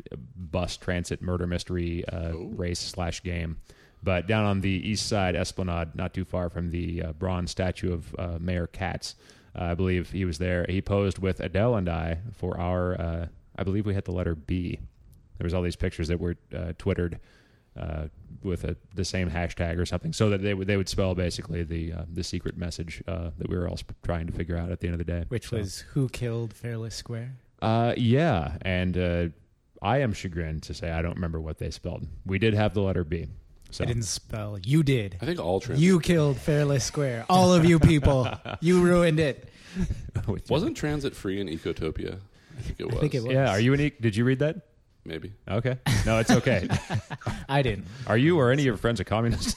bus transit murder mystery uh, Oh. race slash game. But down on the east side Esplanade, not too far from the uh, bronze statue of uh, Mayor Katz, uh, I believe he was there. He posed with Adele and I for our. Uh, I believe we had the letter B. There was all these pictures that were uh, twittered. Uh, with a, the same hashtag or something, so that they would they would spell basically the uh, the secret message uh, that we were all sp- trying to figure out at the end of the day. Which So, was who killed Fairless Square? uh, yeah, and uh, I am chagrined to say I don't remember what they spelled. We did have the letter B. So I didn't spell. You did. I think all transit You killed Fairless Square. All of you people. You ruined it. wasn't transit free in Ecotopia. I think it was. I think it was. Yeah, are you an e- did you read that? Maybe. Okay. No, it's okay. I didn't. Are you or any of your friends a communist?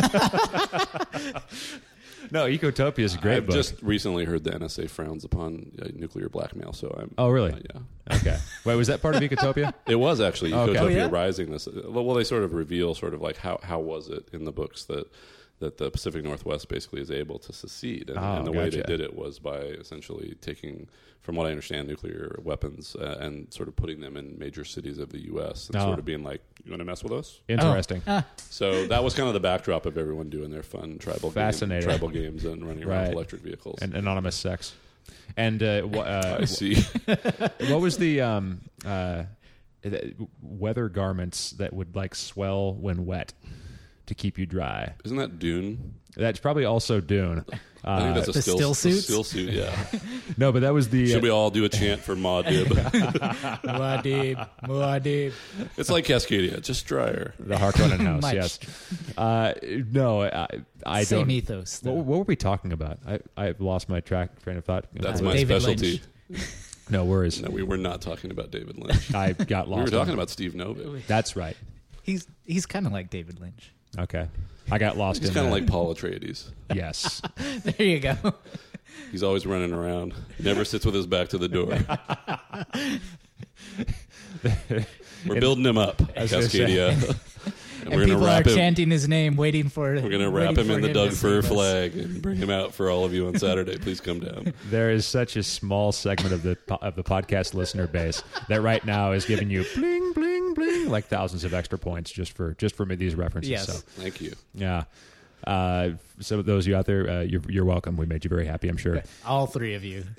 No, Ecotopia is a great I've book. just recently heard the N S A frowns upon uh, nuclear blackmail, so I'm. Oh, really? Uh, yeah. Okay. Wait, was that part of Ecotopia? It was actually Okay. Ecotopia Oh, yeah? Rising. This well, they sort of reveal sort of like how how was it in the books that that the Pacific Northwest basically is able to secede, and, Oh, and the way gotcha. they did it was by essentially taking, from what I understand, nuclear weapons uh, and sort of putting them in major cities of the U S and Oh. sort of being like, "You want to mess with us?" Interesting. Ah, So that was kind of the backdrop of everyone doing their fun tribal Fascinating. game, tribal games and running around Right. with electric vehicles. And anonymous sex. And uh, wh- uh, I see. what was the um, uh, the weather garments that would like swell when wet to keep you dry? Isn't that Dune? That's probably also Dune. I think Uh, that's a The still, still suits? Still suit, yeah. no, but that was the Should we all do a chant for Maudib? Muad'Dib. Muad'Dib. It's like Cascadia, just drier. the Harkonnen house. Much. Yes. Uh, no, I, I Same don't. ethos. What, though. what were we talking about? I I've lost my track train of thought. That's Uh, my David specialty. Lynch. No worries. No, we were not talking about David Lynch. I got We were lost. talking in- about Steve Novik. That's right. He's he's kind of like David Lynch. Okay. I got lost He's in kind of that. like Paul Atreides. Yes. There you go. He's always running around. Never sits with his back to the door. We're building him up, was gonna say. Cascadia. and And we're going to people are wrap him. chanting his name, waiting for. We're going to wrap him in the Doug Fir flag and bring him out for all of you on Saturday. Please come down. There is such a small segment of the po- of the podcast listener base that right now is giving you bling bling bling like thousands of extra points just for just for me these references. Yes. So Thank you. yeah. Uh, so those of you out there, uh, you're, you're welcome. We made you very happy, I'm sure. All three of you.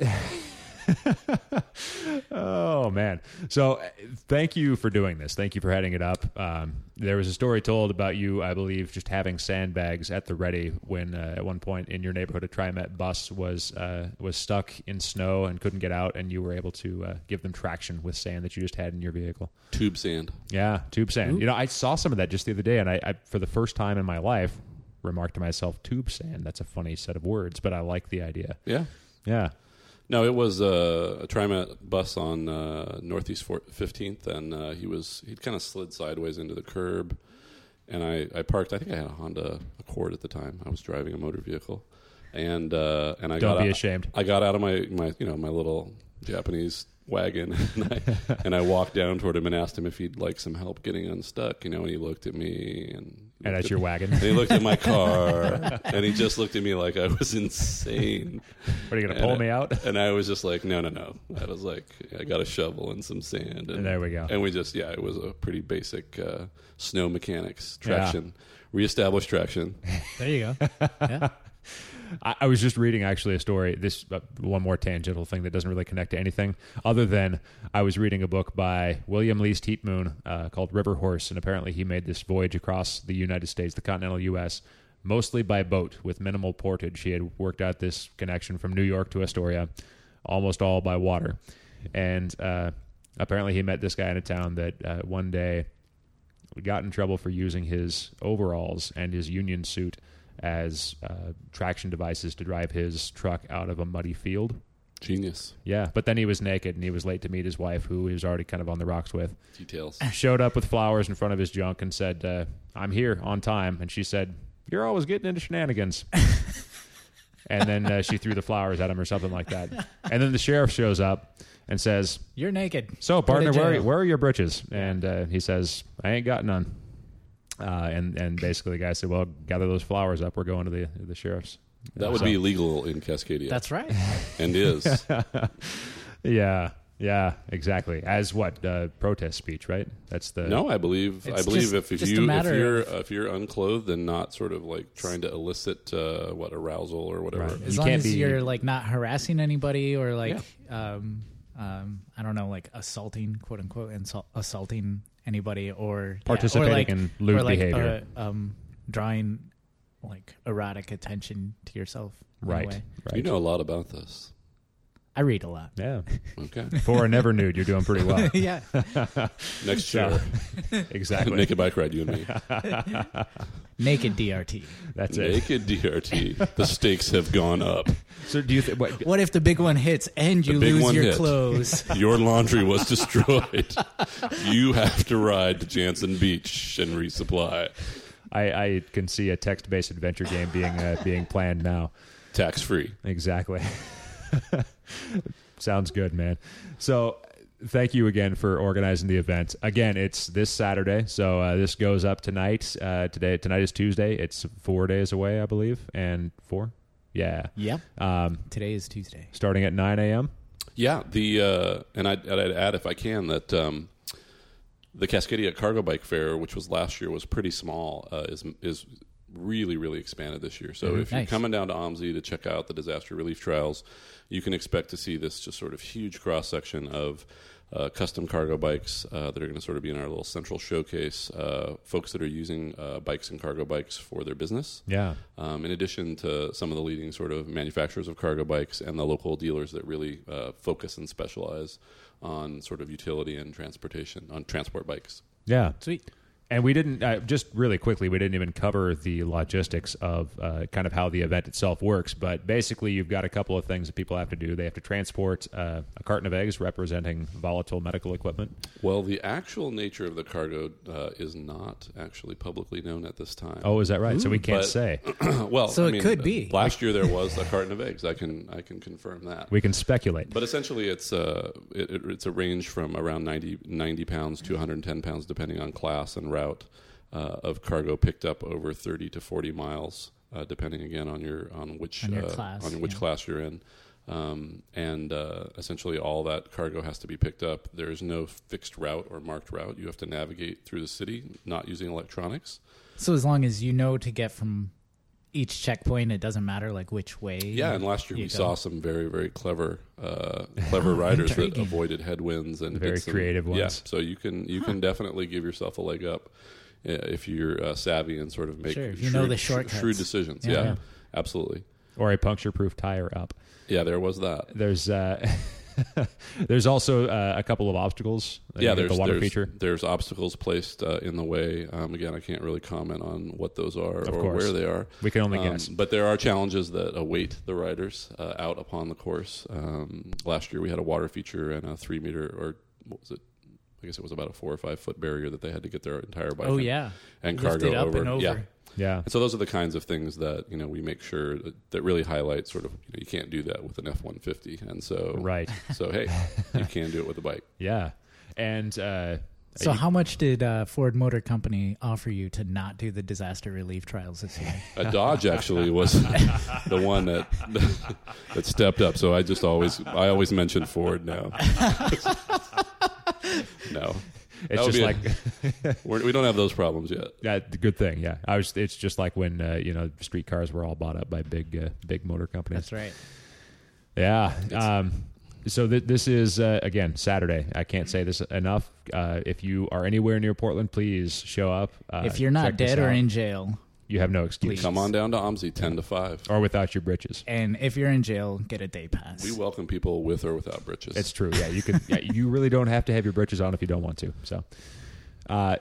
Oh man! So uh, thank you for doing this. Thank you for heading it up. Um, there was a story told about you, I believe, just having sandbags at the ready when uh, at one point in your neighborhood a TriMet bus was uh, was stuck in snow and couldn't get out, and you were able to uh, give them traction with sand that you just had in your vehicle. Tube sand. Yeah, tube sand. You know, I saw some of that just the other day, and I, I for the first time in my life remarked to myself, "Tube sand." That's a funny set of words, but I like the idea. Yeah. Yeah. No, it was uh, a TriMet bus on uh, Northeast fifteenth, and uh, he was he'd kind of slid sideways into the curb, and I, I parked. I think I had a Honda Accord at the time. I was driving a motor vehicle, and uh, and I Don't got be out, ashamed. I got out of my, my you know my little Japanese wagon, and I, and I walked down toward him and asked him if he'd like some help getting unstuck. You know, and he looked at me and. And looked that's at your me- wagon. And he looked at my car, and he just looked at me like I was insane. What, are you going to And pull I- me out? And I was just like, no, no, no. I was like, I got a shovel and some sand. And There we go. And we just, yeah, it was a pretty basic uh, snow mechanics Yeah. traction, reestablished traction. There you go. Yeah. I, I was just reading actually a story. This uh, one more tangential thing that doesn't really connect to anything, other than I was reading a book by William Least Heatmoon uh, called River Horse, and apparently he made this voyage across the United States, the continental U S, mostly by boat with minimal portage. He had worked out this connection from New York to Astoria, almost all by water, and uh, apparently he met this guy in a town that uh, one day got in trouble for using his overalls and his union suit as uh, traction devices to drive his truck out of a muddy field. Genius. Yeah, but then he was naked and he was late to meet his wife, who he was already kind of on the rocks with. Details. Showed up with flowers in front of his junk and said, uh, I'm here on time. And she said, you're always getting into shenanigans. And then uh, she threw the flowers at him or something like that. And then the sheriff shows up and says, You're naked. so, Go to partner, where, jail. where are your britches? And uh, he says, I ain't got none. Uh, and, and basically the guy said, well, gather those flowers up. We're going to the the sheriff's. That would So- be illegal in Cascadia. That's right. and is. Yeah, yeah, exactly. As what? Uh, protest speech, right? That's the... No, I believe I It's believe just- if, if just a you if matter you're of- if you're unclothed and not sort of like trying to elicit uh, what arousal or whatever. Right. As You long can't as be- you're like not harassing anybody or like um um I don't know, like assaulting, quote unquote, insult, assaulting anybody or yeah, Participating or like, in lewd or like, behavior. uh, um drawing like erotic attention to yourself. in a Right, way. right. You know a lot about this. I read a lot. Yeah. Okay. For a never nude, you're doing pretty well. Yeah. Next year, Exactly. naked bike ride, you and me. Naked D R T. That's it. Naked D R T. The stakes have gone up. So do you think? What, What if the big one hits and you The big lose one your hit. clothes? Your laundry was destroyed. You have to ride to Jansen Beach and resupply. I, I can see a text-based adventure game being uh, being planned now. Tax free. Exactly. Sounds good, man. So thank you again for organizing the event. Again, it's this Saturday, so uh, this goes up tonight. Uh, today, tonight is Tuesday. It's four days away, I believe, and four, yeah, Yep. um, Today is Tuesday. starting at nine a.m. Yeah, the uh, and I'd, I'd add, if I can, that um, the Cascadia Cargo Bike Fair, which was last year, was pretty small, uh, is is really, really expanded this year. So Mm-hmm. if you're Nice. coming down to O M S I to check out the disaster relief trials, you can expect to see this just sort of huge cross-section of uh, custom cargo bikes uh, that are going to sort of be in our little central showcase, uh, folks that are using uh, bikes and cargo bikes for their business. Yeah, Um, in addition to some of the leading sort of manufacturers of cargo bikes and the local dealers that really uh, focus and specialize on sort of utility and transportation, on transport bikes. yeah. Sweet. And we didn't, uh, just really quickly, we didn't even cover the logistics of uh, kind of how the event itself works. But basically, you've got a couple of things that people have to do. They have to transport uh, a carton of eggs representing volatile medical equipment. Well, the actual nature of the cargo uh, is not actually publicly known at this time. Oh, is that right? So we can't But- say. well, So I it mean, could be. Last year there was a carton of eggs. I can I can confirm that. We can speculate. But essentially, it's uh, it, it, it's a range from around ninety, ninety pounds to one hundred ten pounds, depending on class and route uh, of cargo picked up over thirty to forty miles, uh, depending again on your on which On your uh, class, on which yeah. class you're in. Um, and uh, essentially, all that cargo has to be picked up. There is no fixed route or marked route. You have to navigate through the city, not using electronics. So as long as you know to get from each checkpoint, it doesn't matter like which way. Yeah, and last year you we go. saw some very, very clever, uh, clever riders that Intriguing. avoided headwinds and Very did some- creative ones. Yeah, so you can you can definitely give yourself a leg up uh, if you're uh, savvy and sort of make Sure, if you shrewd, know the sh- shortcuts. shrewd decisions. Yeah. Yeah, Yeah. absolutely. Or a puncture-proof tire up. Yeah, there was that. There's uh, there's also uh, a couple of obstacles. uh, Yeah, with there's the water there's, feature. there's obstacles placed uh, in the way. Um, again, I can't really comment on what those are Of or course. where they are. We can only Um, guess. But there are challenges that await the riders uh, out upon the course. Um, last year we had a water feature and a three meter, or what was it? I guess it was about a four or five foot barrier that they had to get their entire bike Oh and, yeah. and Lift cargo it up over. and over. Yeah. Yeah, And so those are the kinds of things that you know we make sure that, that really highlight sort of you, know, you can't do that with an F one fifty, and so right. So hey, you can do it with a bike. Yeah, and uh, So you- how much did uh, Ford Motor Company offer you to not do the disaster relief trials this year? A Dodge actually was the one that that stepped up. So I just always I always mention Ford now. No, it's That would just be a- like We're, we don't have those problems yet. yeah, the good thing. Yeah, I was. It's just like when uh, you know street cars were all bought up by big uh, big motor companies. That's right. Yeah. Um, so th- this is uh, again Saturday. I can't say this enough. Uh, if you are anywhere near Portland, please show up. Uh, If you're not check this dead or out. in jail, you have no excuse. Please. Come on down to O M S I ten to five. Or without your britches. and if you're in jail, get a day pass. We welcome people with or without britches. It's true. Yeah, you can. Yeah, you really don't have to have your britches on if you don't want to. So, uh,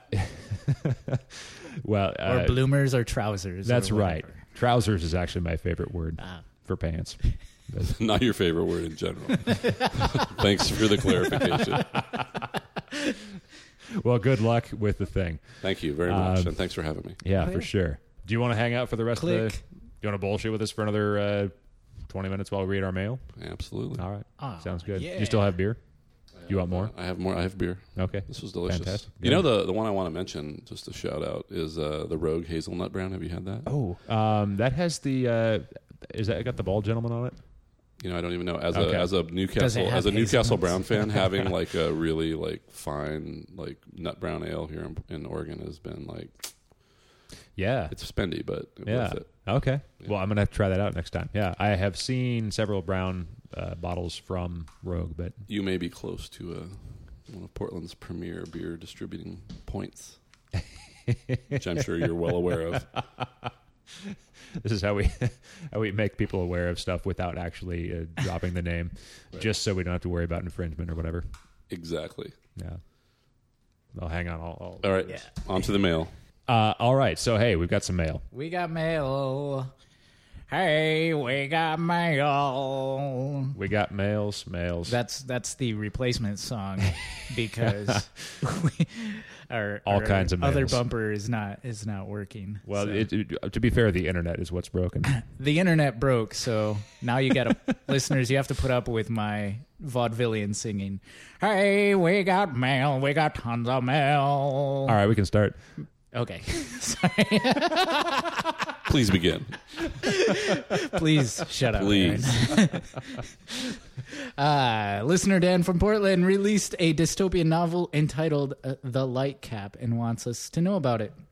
well, or uh, bloomers or trousers. or that's right. whatever. Trousers is actually my favorite word Ah. for pants. Not your favorite word in general. Thanks for the clarification. Well, good luck with the thing. Thank you very much, Um, and thanks for having me. Yeah, Oh, for yeah. sure. Do you want to hang out for the rest of Click. the? Do you want to bullshit with us for another uh, twenty minutes while we read our mail? Absolutely. All right, Ah, sounds good. yeah. You still have beer? You want more? I have more. I have beer. Okay. This was delicious. Fantastic. You Yeah. know the the one I want to mention, just to shout out, is uh, the Rogue Hazelnut Brown. Have you had that? Oh, um, that has the. Uh, is that got the bald gentleman on it? You know, I don't even know. As Okay. a as a Does Newcastle it have as a Newcastle hazelnuts? Brown fan, having like a really like fine like nut brown ale here in, in Oregon has been like Yeah. it's spendy, but Yeah. worth it. Okay. Yeah. Well, I'm gonna have to try that out next time. Yeah, I have seen several brown uh, bottles from Rogue, but You may be close to uh, one of Portland's premier beer distributing points, which I'm sure you're well aware of. This is how we how we make people aware of stuff without actually uh, dropping the name, Right. just so we don't have to worry about infringement or whatever. Exactly. Yeah. Oh, hang on. I'll, I'll... All right. Yeah. On to the mail. Uh, all right. So, hey, we've got some mail. We got mail. Hey, we got mail. We got mails, mails. That's that's the replacement song because we, our All our kinds of other mails. bumper is not is not working. well, So- it, it, to be fair, the internet is what's broken. the internet broke, so now you got to listeners. You have to put up with my vaudevillian singing. Hey, we got mail. We got tons of mail. All right, we can start. Okay, sorry. Please begin. Please shut up. Please. Aaron. uh, listener Dan from Portland released a dystopian novel entitled uh, The Light Cap and wants us to know about it.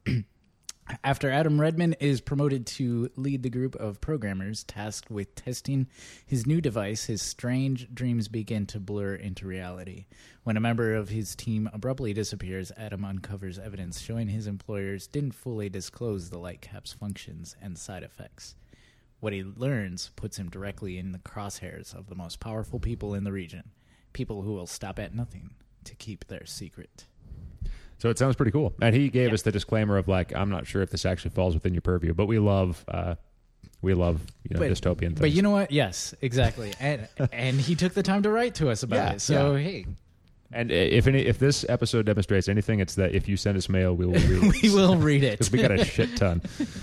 After Adam Redman is promoted to lead the group of programmers tasked with testing his new device, his strange dreams begin to blur into reality. When a member of his team abruptly disappears, Adam uncovers evidence showing his employers didn't fully disclose the light cap's functions and side effects. What he learns puts him directly in the crosshairs of the most powerful people in the region, people who will stop at nothing to keep their secret. So it sounds pretty cool. And he gave Yeah. us the disclaimer of like, I'm not sure if this actually falls within your purview, but we love, uh, we love you know But- dystopian things. But you know what? Yes, exactly. And and he took the time to write to us about Yeah, it. So, yeah. hey, And if any, if this episode demonstrates anything, it's that if you send us mail, we will read it. we will read it. Because we got a shit ton.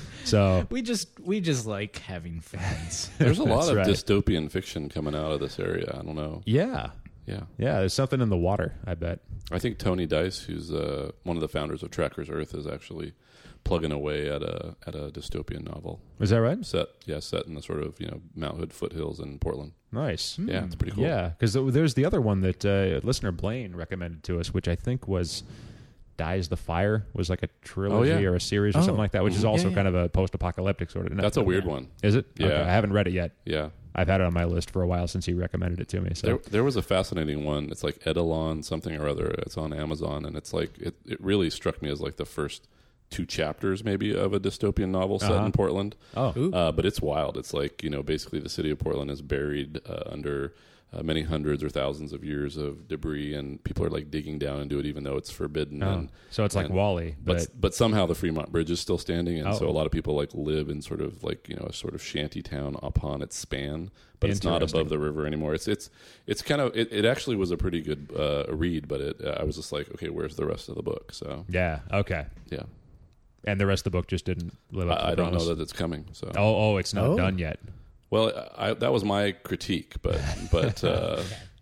So We just we just like having friends. There's a lot That's of right. dystopian fiction coming out of this area. I don't know. yeah, Yeah. yeah, there's something in the water. I bet. I think Tony Dice, who's uh, one of the founders of Trackers Earth, is actually plugging away at a at a dystopian novel Is that right? set. Yeah, set in the sort of you know Mount Hood foothills in Portland. Nice. Yeah, it's pretty cool. Yeah, because there's the other one that uh, listener Blaine recommended to us, which I think was Dies the Fire, was like a trilogy Oh, yeah. or a series or Oh. something like that, which is Yeah, also yeah. kind of a post-apocalyptic sort of. no, That's a weird Yeah. one. Is it? Yeah. Okay, I haven't read it yet. Yeah. I've had it on my list for a while since he recommended it to me. So There, there was a fascinating one. It's like Eidolon something or other. It's on Amazon, and it's like it, it really struck me as like the first two chapters maybe of a dystopian novel set Uh-huh. in Portland. oh, Ooh. Uh, but it's wild. It's like you know basically the city of Portland is buried uh, under uh, many hundreds or thousands of years of debris, and people are like digging down into it even though it's forbidden. oh. And so it's like and- Wall-E, but but but somehow the Fremont Bridge is still standing, and so Oh. a lot of people like live in sort of like you know a sort of shanty town upon its span, but it's not Interesting. above the river anymore. It's it's it's kind of it, it actually was a pretty good uh, read, but it uh, I was just like, okay, where's the rest of the book? So yeah, okay. yeah, And the rest of the book just didn't live up to I, I the don't know promise. that it's coming. So Oh, oh, it's not Oh. done yet. well, I, that was my critique, but but uh,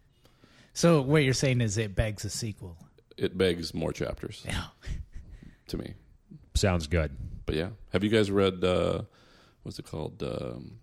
So what you're saying is it begs a sequel. it begs more chapters Yeah. to me. Sounds good. But yeah, have you guys read uh, what's it called? Um,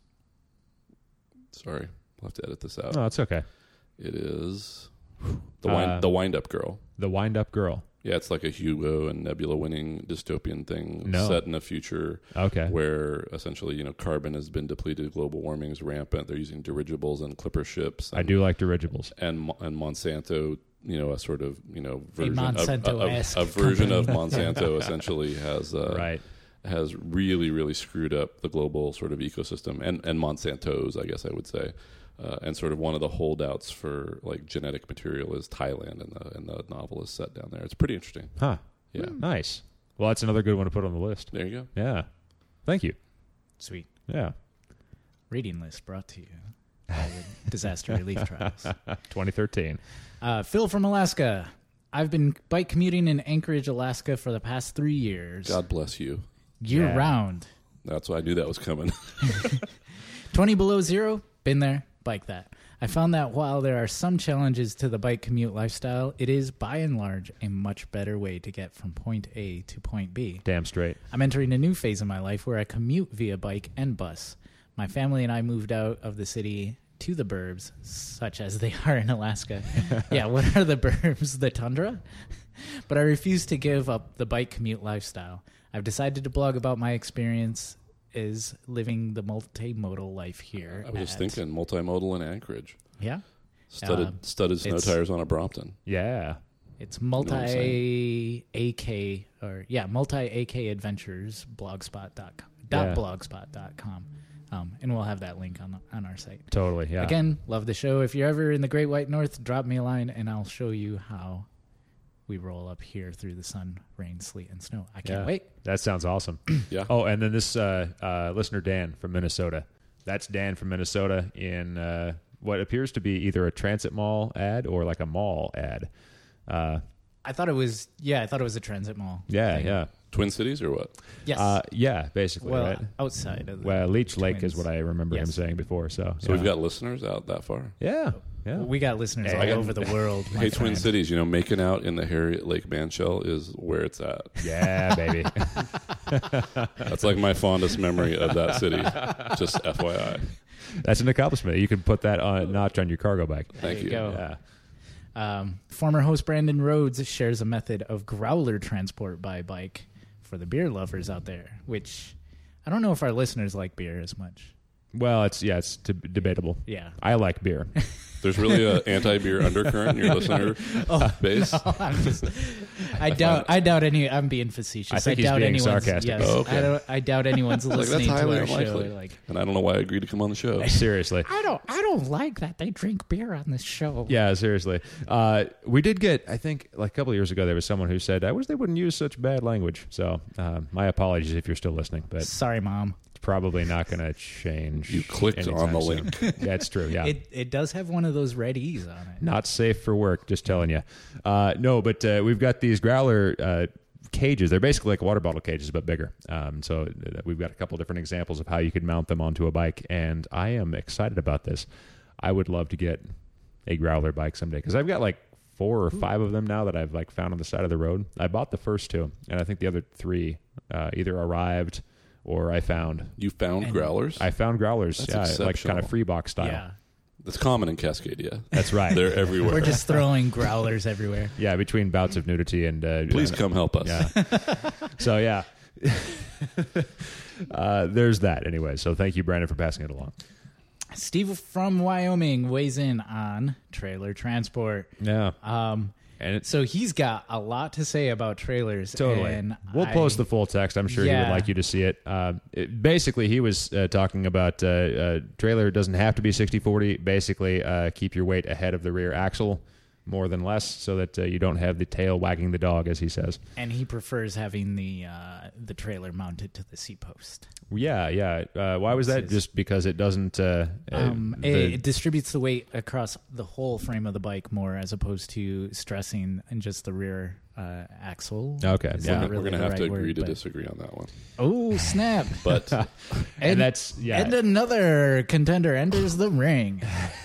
sorry, I'll have to edit this out. Oh, it's okay. It is the wind, Uh, the Wind Up Girl. The Wind-Up Girl. Yeah, it's like a Hugo and Nebula winning dystopian thing No. set in a future Okay. where essentially you know carbon has been depleted, global warming is rampant. They're using dirigibles and clipper ships. And, I do like dirigibles. and Mo- and Monsanto, you know, a sort of you know version of, of, Monsanto-esque a version of company. Monsanto essentially has uh, Right. has really really screwed up the global sort of ecosystem and and Monsanto's, I guess I would say. Uh, and sort of one of the holdouts for like genetic material is Thailand, and the and the novel is set down there. It's pretty interesting. Huh. Yeah, Nice. Well, that's another good one to put on the list. there you go. Yeah. Thank you. Sweet. Yeah. Reading list brought to you by the Disaster Relief Trials. twenty thirteen. Uh, Phil from Alaska. I've been bike commuting in Anchorage, Alaska for the past three years. God bless you. Year Yeah. round. That's why I knew that was coming. twenty below zero, been there, bike that. I found that while there are some challenges to the bike commute lifestyle, it is by and large a much better way to get from point A to point B. Damn straight. I'm entering a new phase of my life where I commute via bike and bus. My family and I moved out of the city to the burbs, such as they are in Alaska. Yeah, what are the burbs? The tundra? But I refuse to give up the bike commute lifestyle. I've decided to blog about my experience is living the multimodal life here. I was just at- thinking multimodal in Anchorage. Yeah. Studded, Uh, studded snow it's- tires on a Brompton. Yeah. It's what I'm multi A K or yeah, multi A K adventures blogspot dot dot Yeah. blogspot dot com. Um, and we'll have that link on the, on our site. Totally, yeah. Again, love the show. If you're ever in the Great White North, drop me a line and I'll show you how we roll up here through the sun, rain, sleet, and snow. I can't Yeah. wait. That sounds awesome. Yeah. Oh, and then this uh, uh, listener, Dan from Minnesota. That's Dan from Minnesota in uh, what appears to be either a transit mall ad or like a mall ad. Uh, I thought it was, yeah, I thought it was a transit mall. yeah, thing. yeah. Twin Cities or what? Yes. Uh, yeah, basically, well, right? outside of the Well, Leech Lake Twins. is what I remember him Yes. saying before. So, So yeah. we've got listeners out that far. Yeah, yeah. We got listeners Hey, all I got- over the world. my Hey, Twin friend. Cities, you know, making out in the Harriet Lake Bandshell is where it's at. Yeah, baby. That's like my fondest memory of that city. Just F Y I. That's an accomplishment. You can put that on notch on your cargo bike. Thank There you. you go. Yeah. Um, former host Brandon Rhodes shares a method of growler transport by bike for the beer lovers out there, which I don't know if our listeners like beer as much. Well, it's yeah, it's t- debatable. Yeah. I like beer. There's really an anti-beer undercurrent in your listener Oh, base. I'm just, I doubt. I doubt any. I'm being facetious. I think he's doubt being anyone's, sarcastic. Yes, Oh, okay. I don't. I doubt anyone's Like, that's listening to highly our show. unlikely. Like, And I don't know why I agreed to come on the show. Seriously. I don't. I don't like that they drink beer on this show. Yeah, seriously. Uh, we did get, I think, like a couple of years ago, there was someone who said, I wish they wouldn't use such bad language. So uh, my apologies if you're still listening, but it's Sorry, Mom. probably not going to change. You clicked anytime on the soon. link. That's true, yeah. It it does have one of those red E's on it. Not safe for work, just telling you. Uh, no, but uh, we've got these growler uh, cages. They're basically like water bottle cages, but bigger. Um, so uh, we've got a couple different examples of how you could mount them onto a bike, and I am excited about this. I would love to get a growler bike someday because I've got like four or five of them now that I've like found on the side of the road. I bought the first two, and I think the other three uh, either arrived or I found. You found And- growlers? I found growlers, That's yeah, like exceptional. kind of free box style. Yeah. That's common in Cascadia. That's right. They're everywhere. We're just throwing growlers everywhere. Yeah, between bouts of nudity and uh, Please uh, come help us. Yeah. So yeah, uh, there's that anyway. So thank you, Brandon, for passing it along. Steve from Wyoming weighs in on trailer transport. Yeah, Um, and it's so he's got a lot to say about trailers. totally. And We'll I- post the full text. I'm sure he would Yeah. like you to see it. Uh, it basically, he was uh, talking about uh, uh, trailer doesn't have to be sixty forty. Basically, uh, keep your weight ahead of the rear axle more than less, so that uh, you don't have the tail wagging the dog, as he says. and he prefers having the uh, the trailer mounted to the seat post. Yeah, yeah. Uh, why was that? Says- Just because it doesn't. Uh, Um, uh, it, the- it distributes the weight across the whole frame of the bike more, as opposed to stressing in just the rear uh, axle. Okay, Is yeah. that We're really going to the have right to agree word? to But- disagree on that one. Oh snap! But and that's yeah. And another contender enters the ring.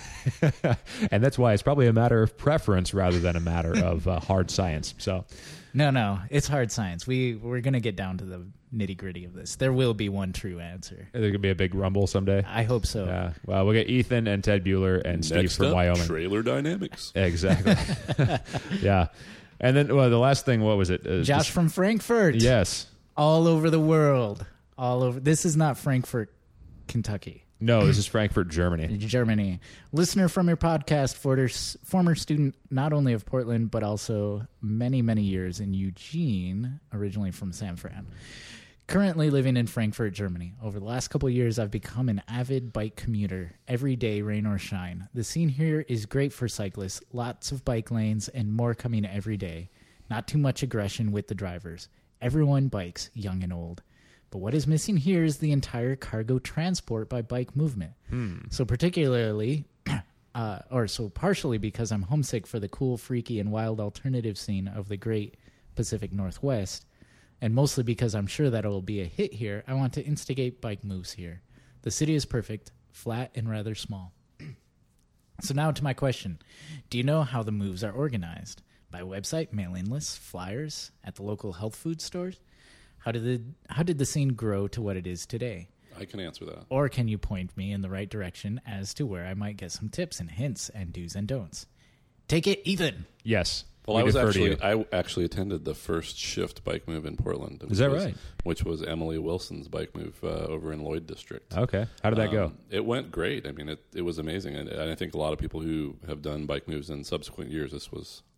And that's why it's probably a matter of preference rather than a matter of uh, hard science. So, No, no, it's hard science. We we're gonna get down to the nitty gritty of this. There will be one true answer. there could be a big rumble someday. I hope so. Yeah. Well, we'll get Ethan and Ted Bueller and Steve next from up, Wyoming. trailer dynamics. Exactly. Yeah. And then, well, the last thing, what was it? Uh, Josh just- from Frankfurt. Yes. All over the world. All over. This is not Frankfurt, Kentucky. No, this is Frankfurt, Germany. Germany. Listener from your podcast, former, former student not only of Portland, but also many, many years in Eugene, originally from San Fran. Currently living in Frankfurt, Germany. Over the last couple of years, I've become an avid bike commuter, every day, rain or shine. The scene here is great for cyclists, lots of bike lanes, and more coming every day. Not too much aggression with the drivers. Everyone bikes, young and old. But what is missing here is the entire cargo transport by bike movement. So particularly, uh, or so partially because I'm homesick for the cool, freaky, and wild alternative scene of the great Pacific Northwest, and mostly because I'm sure that it will be a hit here, I want to instigate bike moves here. The city is perfect, flat, and rather small. So now to my question. Do you know how the moves are organized? By website, mailing lists, flyers, at the local health food stores? How did the how did the scene grow to what it is today? I can answer that. Or can you point me in the right direction as to where I might get some tips and hints and do's and don'ts? Take it, Ethan. Yes. Well, We I was defer to actually you. I actually attended the first Shift bike move in Portland. Is that which was- right? Which was Emily Wilson's bike move uh, over in Lloyd District. Okay. How did that go? Um, It went great. I mean, it, it was amazing, and, and I think a lot of people who have done bike moves in subsequent years, this was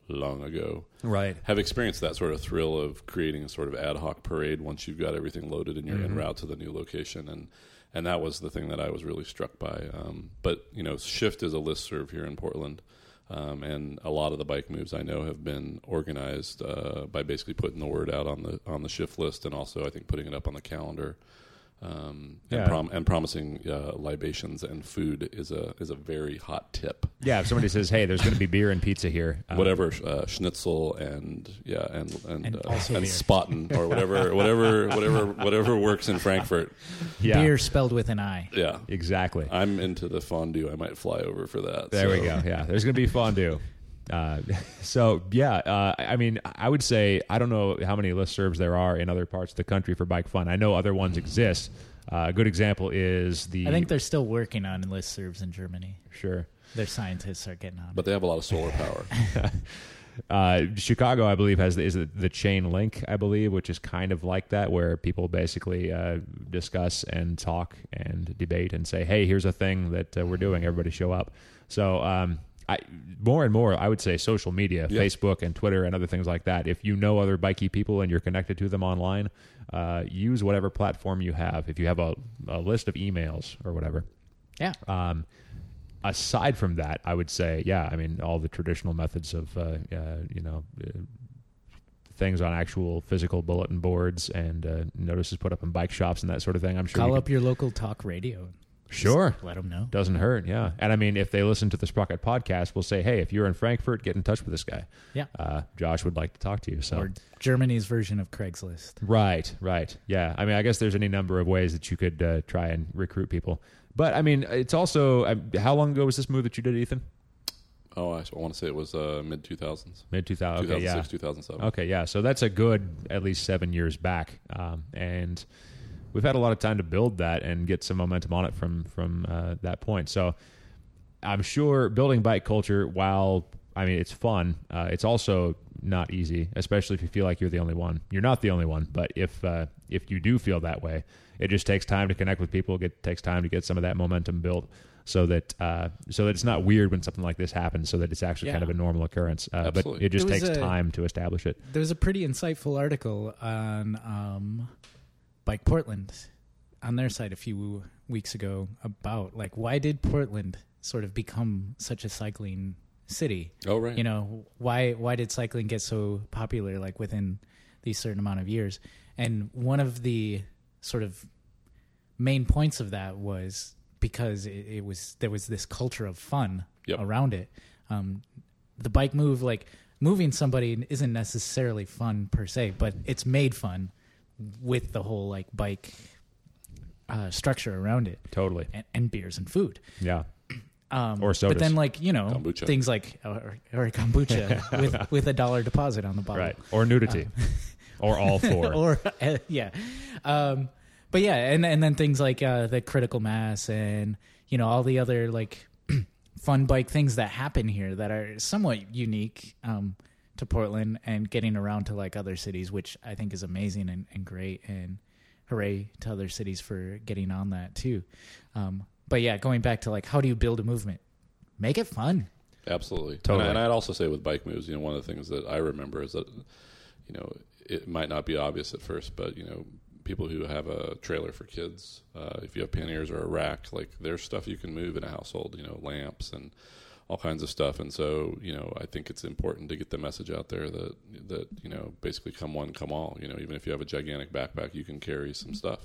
long ago. Right. Have experienced that sort of thrill of creating a sort of ad hoc parade once you've got everything loaded and you're Mm-hmm. en route to the new location. And and that was the thing that I was really struck by. Um, but, you know, Shift is a listserv here in Portland. Um, and a lot of the bike moves I know have been organized uh, by basically putting the word out on the on the Shift list, and also I think putting it up on the calendar. Um, and, Yeah. prom- and promising uh, libations and food is a is a very hot tip. Yeah, if somebody says, "Hey, there's going to be beer and pizza here," um, Whatever uh, schnitzel and yeah and and And uh, also and beer. Spaten or whatever whatever whatever whatever works in Frankfurt. yeah, Beer spelled with an I. Yeah, exactly. I'm into the fondue. I might fly over for that. There we so- go. Yeah, there's going to be fondue. Uh, so yeah, uh, I mean, I would say I don't know how many listservs there are in other parts of the country for bike fun. I know other ones exist. Uh, a good example is the. I think they're still working on listservs in Germany. sure. Their scientists are getting on it. But they have a lot of solar power. Uh, Chicago, I believe, has the, is the Chain Link, I believe, which is kind of like that, where people basically uh, discuss and talk and debate and say, "Hey, here's a thing that uh, we're doing. Everybody show up." So, um, I, more and more, I would say social media, Yeah. Facebook and Twitter and other things like that. If you know other bikey people and you're connected to them online, uh, use whatever platform you have. If you have a, a list of emails or whatever. yeah. Um, aside from that, I would say, yeah, I mean, all the traditional methods of, uh, uh, you know, uh, things on actual physical bulletin boards and uh, notices put up in bike shops and that sort of thing. I'm sure. Call you up your local talk radio. could, sure. Just let them know. Doesn't hurt, yeah. And I mean, if they listen to the Sprocket podcast, we'll say, hey, if you're in Frankfurt, get in touch with this guy. Yeah. Uh, Josh would like to talk to you. So. Or Germany's version of Craigslist. Right, right. Yeah. I mean, I guess there's any number of ways that you could uh, try and recruit people. But, I mean, it's also, uh, how long ago was this move that you did, Ethan? Oh, I, I want to say it was uh, mid two thousands. Mid two thousand. Okay, two thousand yeah. six, two thousand seven. Okay, yeah. So that's a good at least seven years back, um, and we've had a lot of time to build that and get some momentum on it from from uh, that point. So I'm sure building bike culture, while I mean it's fun, uh, it's also not easy, especially if you feel like you're the only one. You're not the only one, but if uh, if you do feel that way, it just takes time to connect with people. It takes time to get some of that momentum built. So that uh, so that it's not weird when something like this happens. So that it's actually Yeah. kind of a normal occurrence. Uh, but Absolutely. it just There was takes a- time to establish it. There was a pretty insightful article on um, Bike Portland on their site a few weeks ago about like why did Portland sort of become such a cycling city? Oh, right. You know, why why did cycling get so popular like within these certain amount of years? And one of the sort of main points of that was because it, it was there was this culture of fun Yep. around it. Um, the bike move, like moving somebody, isn't necessarily fun per se, but it's made fun with the whole like bike uh, structure around it, Totally. and, and beers and food. Yeah. Um, Or sodas. But then, like, you know, Kombucha. things like, or, or kombucha with, with a dollar deposit on the bottle. Right. Or nudity. or all four. or, uh, yeah. Um, but yeah, and, and then things like uh, the critical mass and, you know, all the other, like, fun bike things that happen here that are somewhat unique um, to Portland and getting around to, like, other cities, which I think is amazing and, and great. And hooray to other cities for getting on that, too. Um But yeah, going back to like, how do you build a movement? Make it fun. Absolutely. Totally. And, I, and I'd also say with bike moves, you know, one of the things that I remember is that, you know, it might not be obvious at first, but, you know, people who have a trailer for kids, uh, if you have panniers or a rack, like there's stuff you can move in a household, you know, lamps and all kinds of stuff. And so, you know, I think it's important to get the message out there that, that, you know, basically come one, come all, you know, even if you have a gigantic backpack, you can carry some stuff.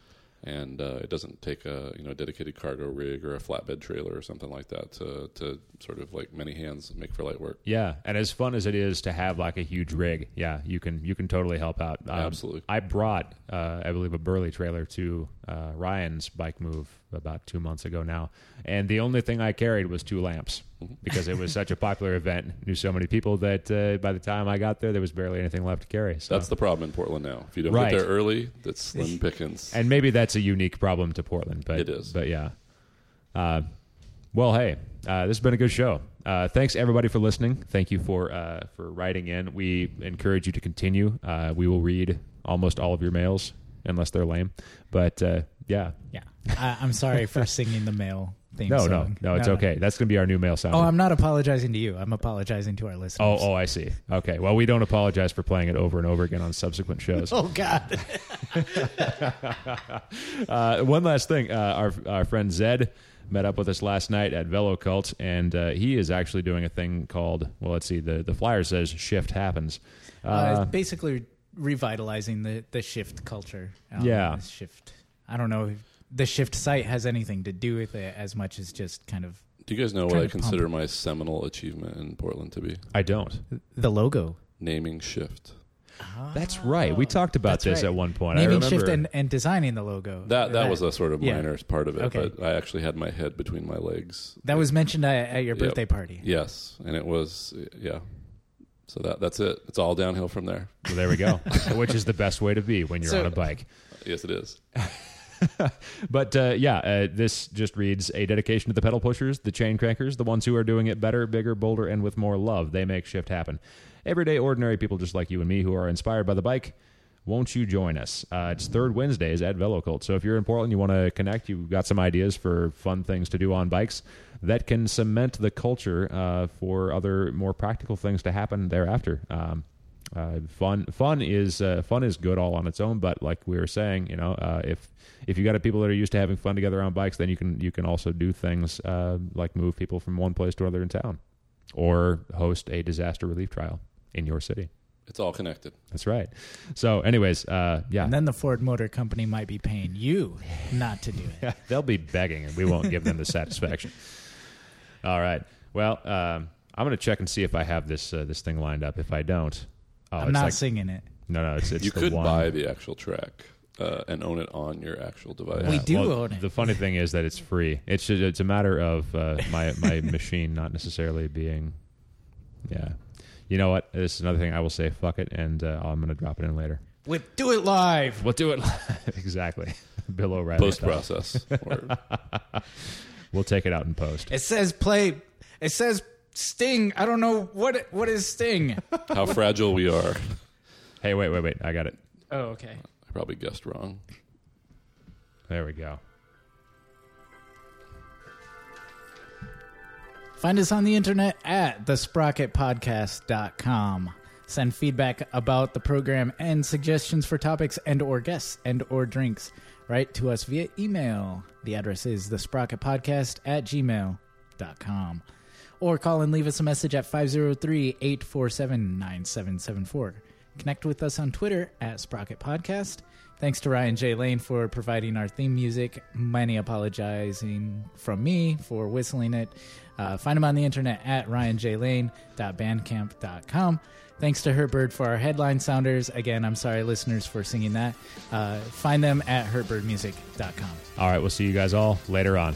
And uh, it doesn't take a you know dedicated cargo rig or a flatbed trailer or something like that to to sort of like many hands make for light work. Yeah, and as fun as it is to have like a huge rig, yeah, you can you can totally help out. Um, Absolutely. I brought, uh, I believe, a Burley trailer to uh, Ryan's bike move about two months ago now, and the only thing I carried was two lamps because it was such a popular event. Knew so many people that uh, by the time I got there, there was barely anything left to carry. So. That's the problem in Portland now. If you don't Right. get there early, that's slim pickings. And maybe that's a unique problem to Portland, but It is. But yeah. Uh, well, hey, uh, this has been a good show. Uh, thanks everybody for listening. Thank you for uh, for writing in. We encourage you to continue. Uh, we will read almost all of your mails, unless they're lame. But uh, yeah, Yeah. I, I'm sorry for singing the mail theme No, no, song. no, it's okay. That's going to be our new male sound. Oh, I'm not apologizing to you. I'm apologizing to our listeners. Oh, oh, I see. Okay. Well, we don't apologize for playing it over and over again on subsequent shows. Oh, God. uh, one last thing. Uh, our our friend Zed met up with us last night at Velo Cult, and uh, he is actually doing a thing called, well, let's see, the, the flyer says Shift Happens. Uh, Uh, it's basically revitalizing the, the shift culture. Um, Yeah. the shift. I don't know if the shift site has anything to do with it as much as just kind of Do you guys know what Trying I to consider pump. my seminal achievement in Portland to be? I don't. the logo. Naming Shift. That's right. We talked about That's this right. at one point. I Naming remember. shift and, and designing the logo. That that was a sort of yeah. minor part of it, Okay. but I actually had my head between my legs. That was mentioned at, at your Yep. birthday party. Yes, and it was yeah. So that that's it. It's all downhill from there. Well, there we go. Which is the best way to be when you're So- on a bike. Yes, it is. But uh, yeah, uh, this just reads a dedication to the pedal pushers, the chain crankers, the ones who are doing it better, bigger, bolder, and with more love. They make shift happen. Everyday, ordinary people just like you and me who are inspired by the bike. Won't you join us? Uh, it's third Wednesdays at Velo Cult. So if you're in Portland, you want to connect, you've got some ideas for fun things to do on bikes that can cement the culture uh, for other more practical things to happen thereafter. Um, uh, fun, fun is uh, fun is good all on its own, but like we were saying, you know, uh, if if you got people that are used to having fun together on bikes, then you can you can also do things uh, like move people from one place to another in town, or host a disaster relief trial in your city. It's all connected. That's right. So, anyways, uh, yeah, And then the Ford Motor Company might be paying you not to do it. they'll be begging, and we won't give them the satisfaction. All right. Well, um, I'm going to check and see if I have this uh, this thing lined up. If I don't, oh, I'm it's not like, singing it. no, no, it's it's You the could one. buy the actual track uh, and own it on your actual device. We do well, own it. The funny thing is that it's free. It's just, it's a matter of uh, my my machine not necessarily being. Yeah. You know what? This is another thing I will say. Fuck it, and uh, I'm going to drop it in later. With Do It Live. We'll do it live. Exactly. Bill O'Reilly. Post style. process. Or We'll take it out in post. It says play. It says Sting. I don't know what what is Sting. how fragile we are. Hey, wait, wait, wait. I got it. Oh, okay. I probably guessed wrong. There we go. Find us on the internet at the sprocket podcast dot com. Send feedback about the program and suggestions for topics and or guests and or drinks. Write to us via email. The address is the sprocket podcast at gmail dot com. Or call and leave us a message at five oh three, eight four seven, nine seven seven four. Connect with us on Twitter at Sprocket Podcast. Thanks to Ryan J. Lane for providing our theme music. Many apologizing from me for whistling it. Uh, find him on the internet at ryan j lane dot bandcamp dot com. Thanks to Hurt Bird for our headline sounders. Again, I'm sorry, listeners, for singing that. Uh, find them at hurt bird music dot com. All right, we'll see you guys all later on.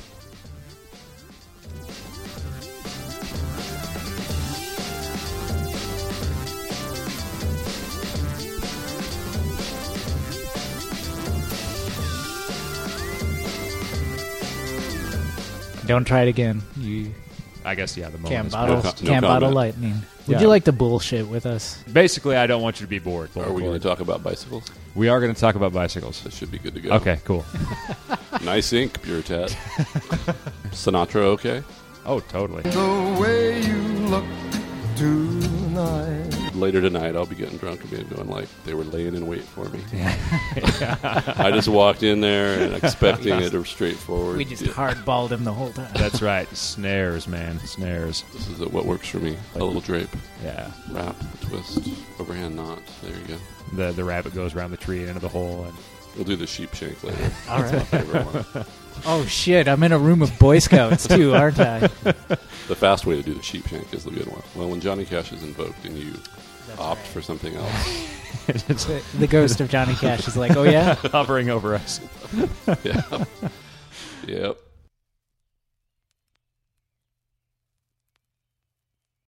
Don't try it again. You I guess, yeah, the moment can't is bottle, past. no can't bottle comment. lightning. Would Yeah. you like to bullshit with us? Basically, I don't want you to be bored. Are we going to talk about bicycles? We are going to talk about bicycles. That should be good to go. Okay, cool. Nice ink, Puritat. Sinatra, okay? Oh, totally. The way you look tonight. Later tonight, I'll be getting drunk and being going like they were laying in wait for me. I just walked in there and expecting it or straightforward. We just Yeah, hardballed him the whole time. That's right. Snares, man. Snares. this is what works for me. A little drape, Yeah. wrap, twist, overhand knot. There you go. The the rabbit goes around the tree and into the hole. And We'll do the sheep shank later. All That's my right. favorite one. Oh, shit. I'm in a room of Boy Scouts, too, aren't I? The fast way to do the sheep shank is the good one. Well, when Johnny Cash is invoked and you That's opt right. for something else. it's The, the ghost of Johnny Cash is like, oh, yeah? hovering over us. Yeah. Yep.